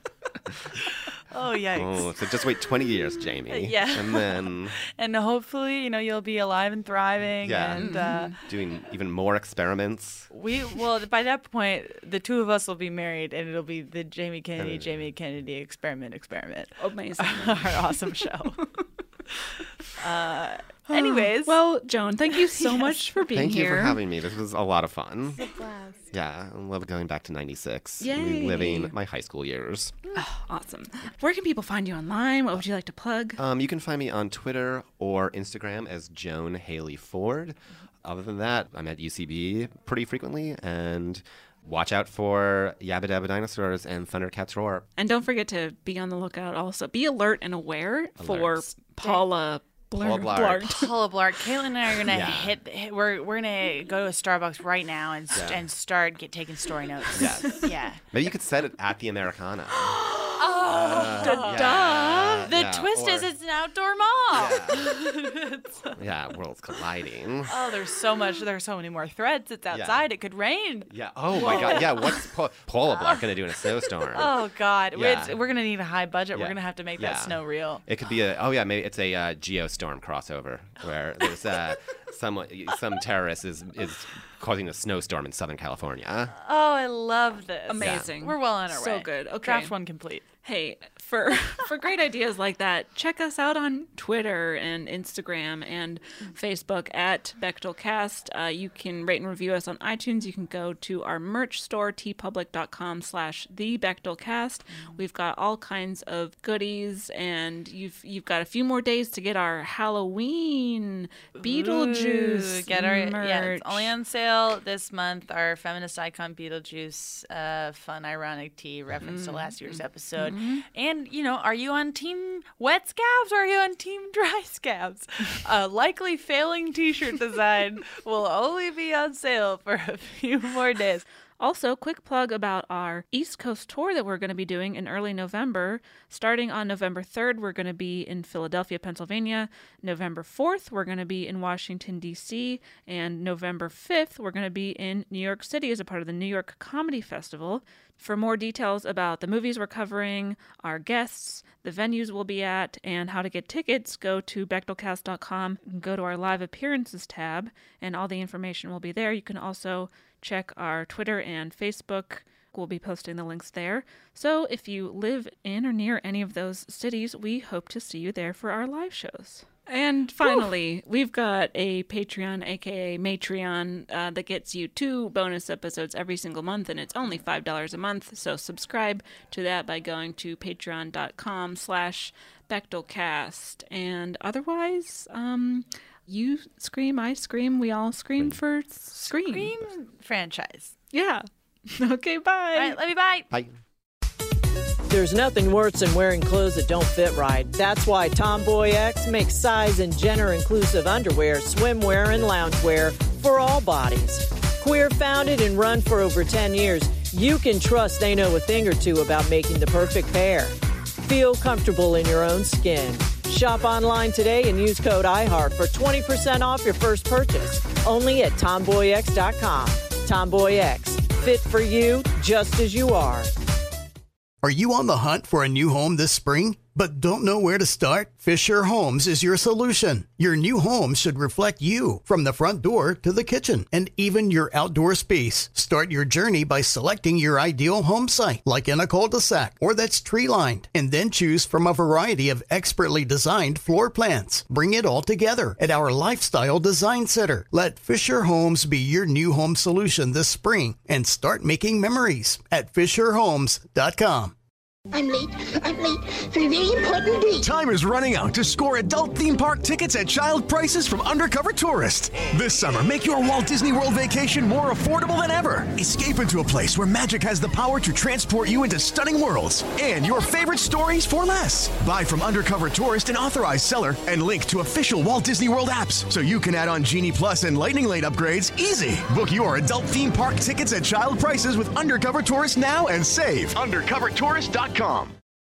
Oh, yikes. Oh, so just wait twenty years, Jamie. Yeah. And then And hopefully, you know, you'll be alive and thriving. Yeah. And uh, doing even more experiments. we, well, by that point, the two of us will be married, and it'll be the Jamie Kennedy, Kennedy. Jamie Kennedy experiment, experiment. Amazing. Our awesome show. uh, anyways. Well, Joan, thank you so Yes. much for being Thank here. you for having me. This was a lot of fun. It's a blast. Yeah, I love going back to ninety-six. Yay. Reliving my high school years. Oh, awesome. Where can people find you online? What would you like to plug? Um, you can find me on Twitter or Instagram as Joan Haley Ford. Other than that, I'm at U C B pretty frequently, and watch out for Yabba Dabba Dinosaurs and Thundercats Roar. And don't forget to be on the lookout also. Be alert and aware for Alerts. Paula Paula Blart. Blart. Blart. Paula Blart, Caitlin and I are gonna Yeah. hit, hit. We're we're gonna go to a Starbucks right now and st- Yeah. and start get taking story notes. Yes. Yeah. Maybe you could set it at the Americana. Oh, Uh, yeah. the Yeah, twist is or- it's an outdoor mall. Yeah, worlds colliding. Oh, there's so much. There's so many more threads. It's outside. It could rain. Yeah. Oh my God. Yeah. What's pa- Paula Blart gonna do in a snowstorm? Oh God, Yeah. it's, we're gonna need a high budget. We're Yeah. gonna have to make Yeah. that snow real. It could be a. Oh yeah, maybe it's a uh, Geostorm crossover where there's uh, some some terrorist is is causing a snowstorm in Southern California. Oh, I love this. Amazing. We're well on our So way. good. Okay. Draft one complete. Hey, for for great ideas like that, check us out on Twitter and Instagram and Facebook at BechtelCast. Uh, you can rate and review us on iTunes. You can go to our merch store, tpublic.com slash the BechtelCast. We've got all kinds of goodies, and you've you've got a few more days to get our Halloween Beetlejuice Ooh, get our merch. yeah, it's only on sale this month. Our feminist icon Beetlejuice, uh, fun ironic tee reference to last year's episode. And you know, are you on Team Wet Scabs or are you on Team Dry Scabs? A likely failing T-shirt design will only be on sale for a few more days. Also, quick plug about our East Coast tour that we're going to be doing in early November. Starting on November third, we're going to be in Philadelphia, Pennsylvania. November fourth, we're going to be in Washington, D C. And November fifth, we're going to be in New York City as a part of the New York Comedy Festival. For more details about the movies we're covering, our guests, the venues we'll be at, and how to get tickets, go to Bechtelcast dot com and go to our live appearances tab, and all the information will be there. You can also check our Twitter and Facebook. We'll be posting the links there. So if you live in or near any of those cities, we hope to see you there for our live shows. And finally, Woo. we've got a Patreon, aka Matreon, uh, that gets you two bonus episodes every single month, and it's only five dollars a month. So subscribe to that by going to patreon.com slash Bechtelcast. And otherwise, um, you scream, I scream, we all scream for Scream. Scream franchise. Yeah. Okay, bye. All right, love you, bye. Bye. There's nothing worse than wearing clothes that don't fit right. That's why Tomboy X makes size and gender-inclusive underwear, swimwear, and loungewear for all bodies. Queer founded and run for over ten years, you can trust they know a thing or two about making the perfect pair. Feel comfortable in your own skin. Shop online today and use code iHeart for twenty percent off your first purchase. Only at tomboy x dot com. Tomboy X, fit for you just as you are. Are you on the hunt for a new home this spring, but don't know where to start? Fisher Homes is your solution. Your new home should reflect you, from the front door to the kitchen, and even your outdoor space. Start your journey by selecting your ideal home site, like in a cul-de-sac or that's tree-lined, and then choose from a variety of expertly designed floor plans. Bring it all together at our Lifestyle Design Center. Let Fisher Homes be your new home solution this spring and start making memories at fisher homes dot com. I'm late. I'm late for a very important date. Time is running out to score adult theme park tickets at child prices from Undercover Tourist. This summer, make your Walt Disney World vacation more affordable than ever. Escape into a place where magic has the power to transport you into stunning worlds and your favorite stories for less. Buy from Undercover Tourist, an authorized seller, and link to official Walt Disney World apps so you can add on Genie Plus and Lightning Lane upgrades easy. Book your adult theme park tickets at child prices with Undercover Tourist now and save. undercover tourist dot com.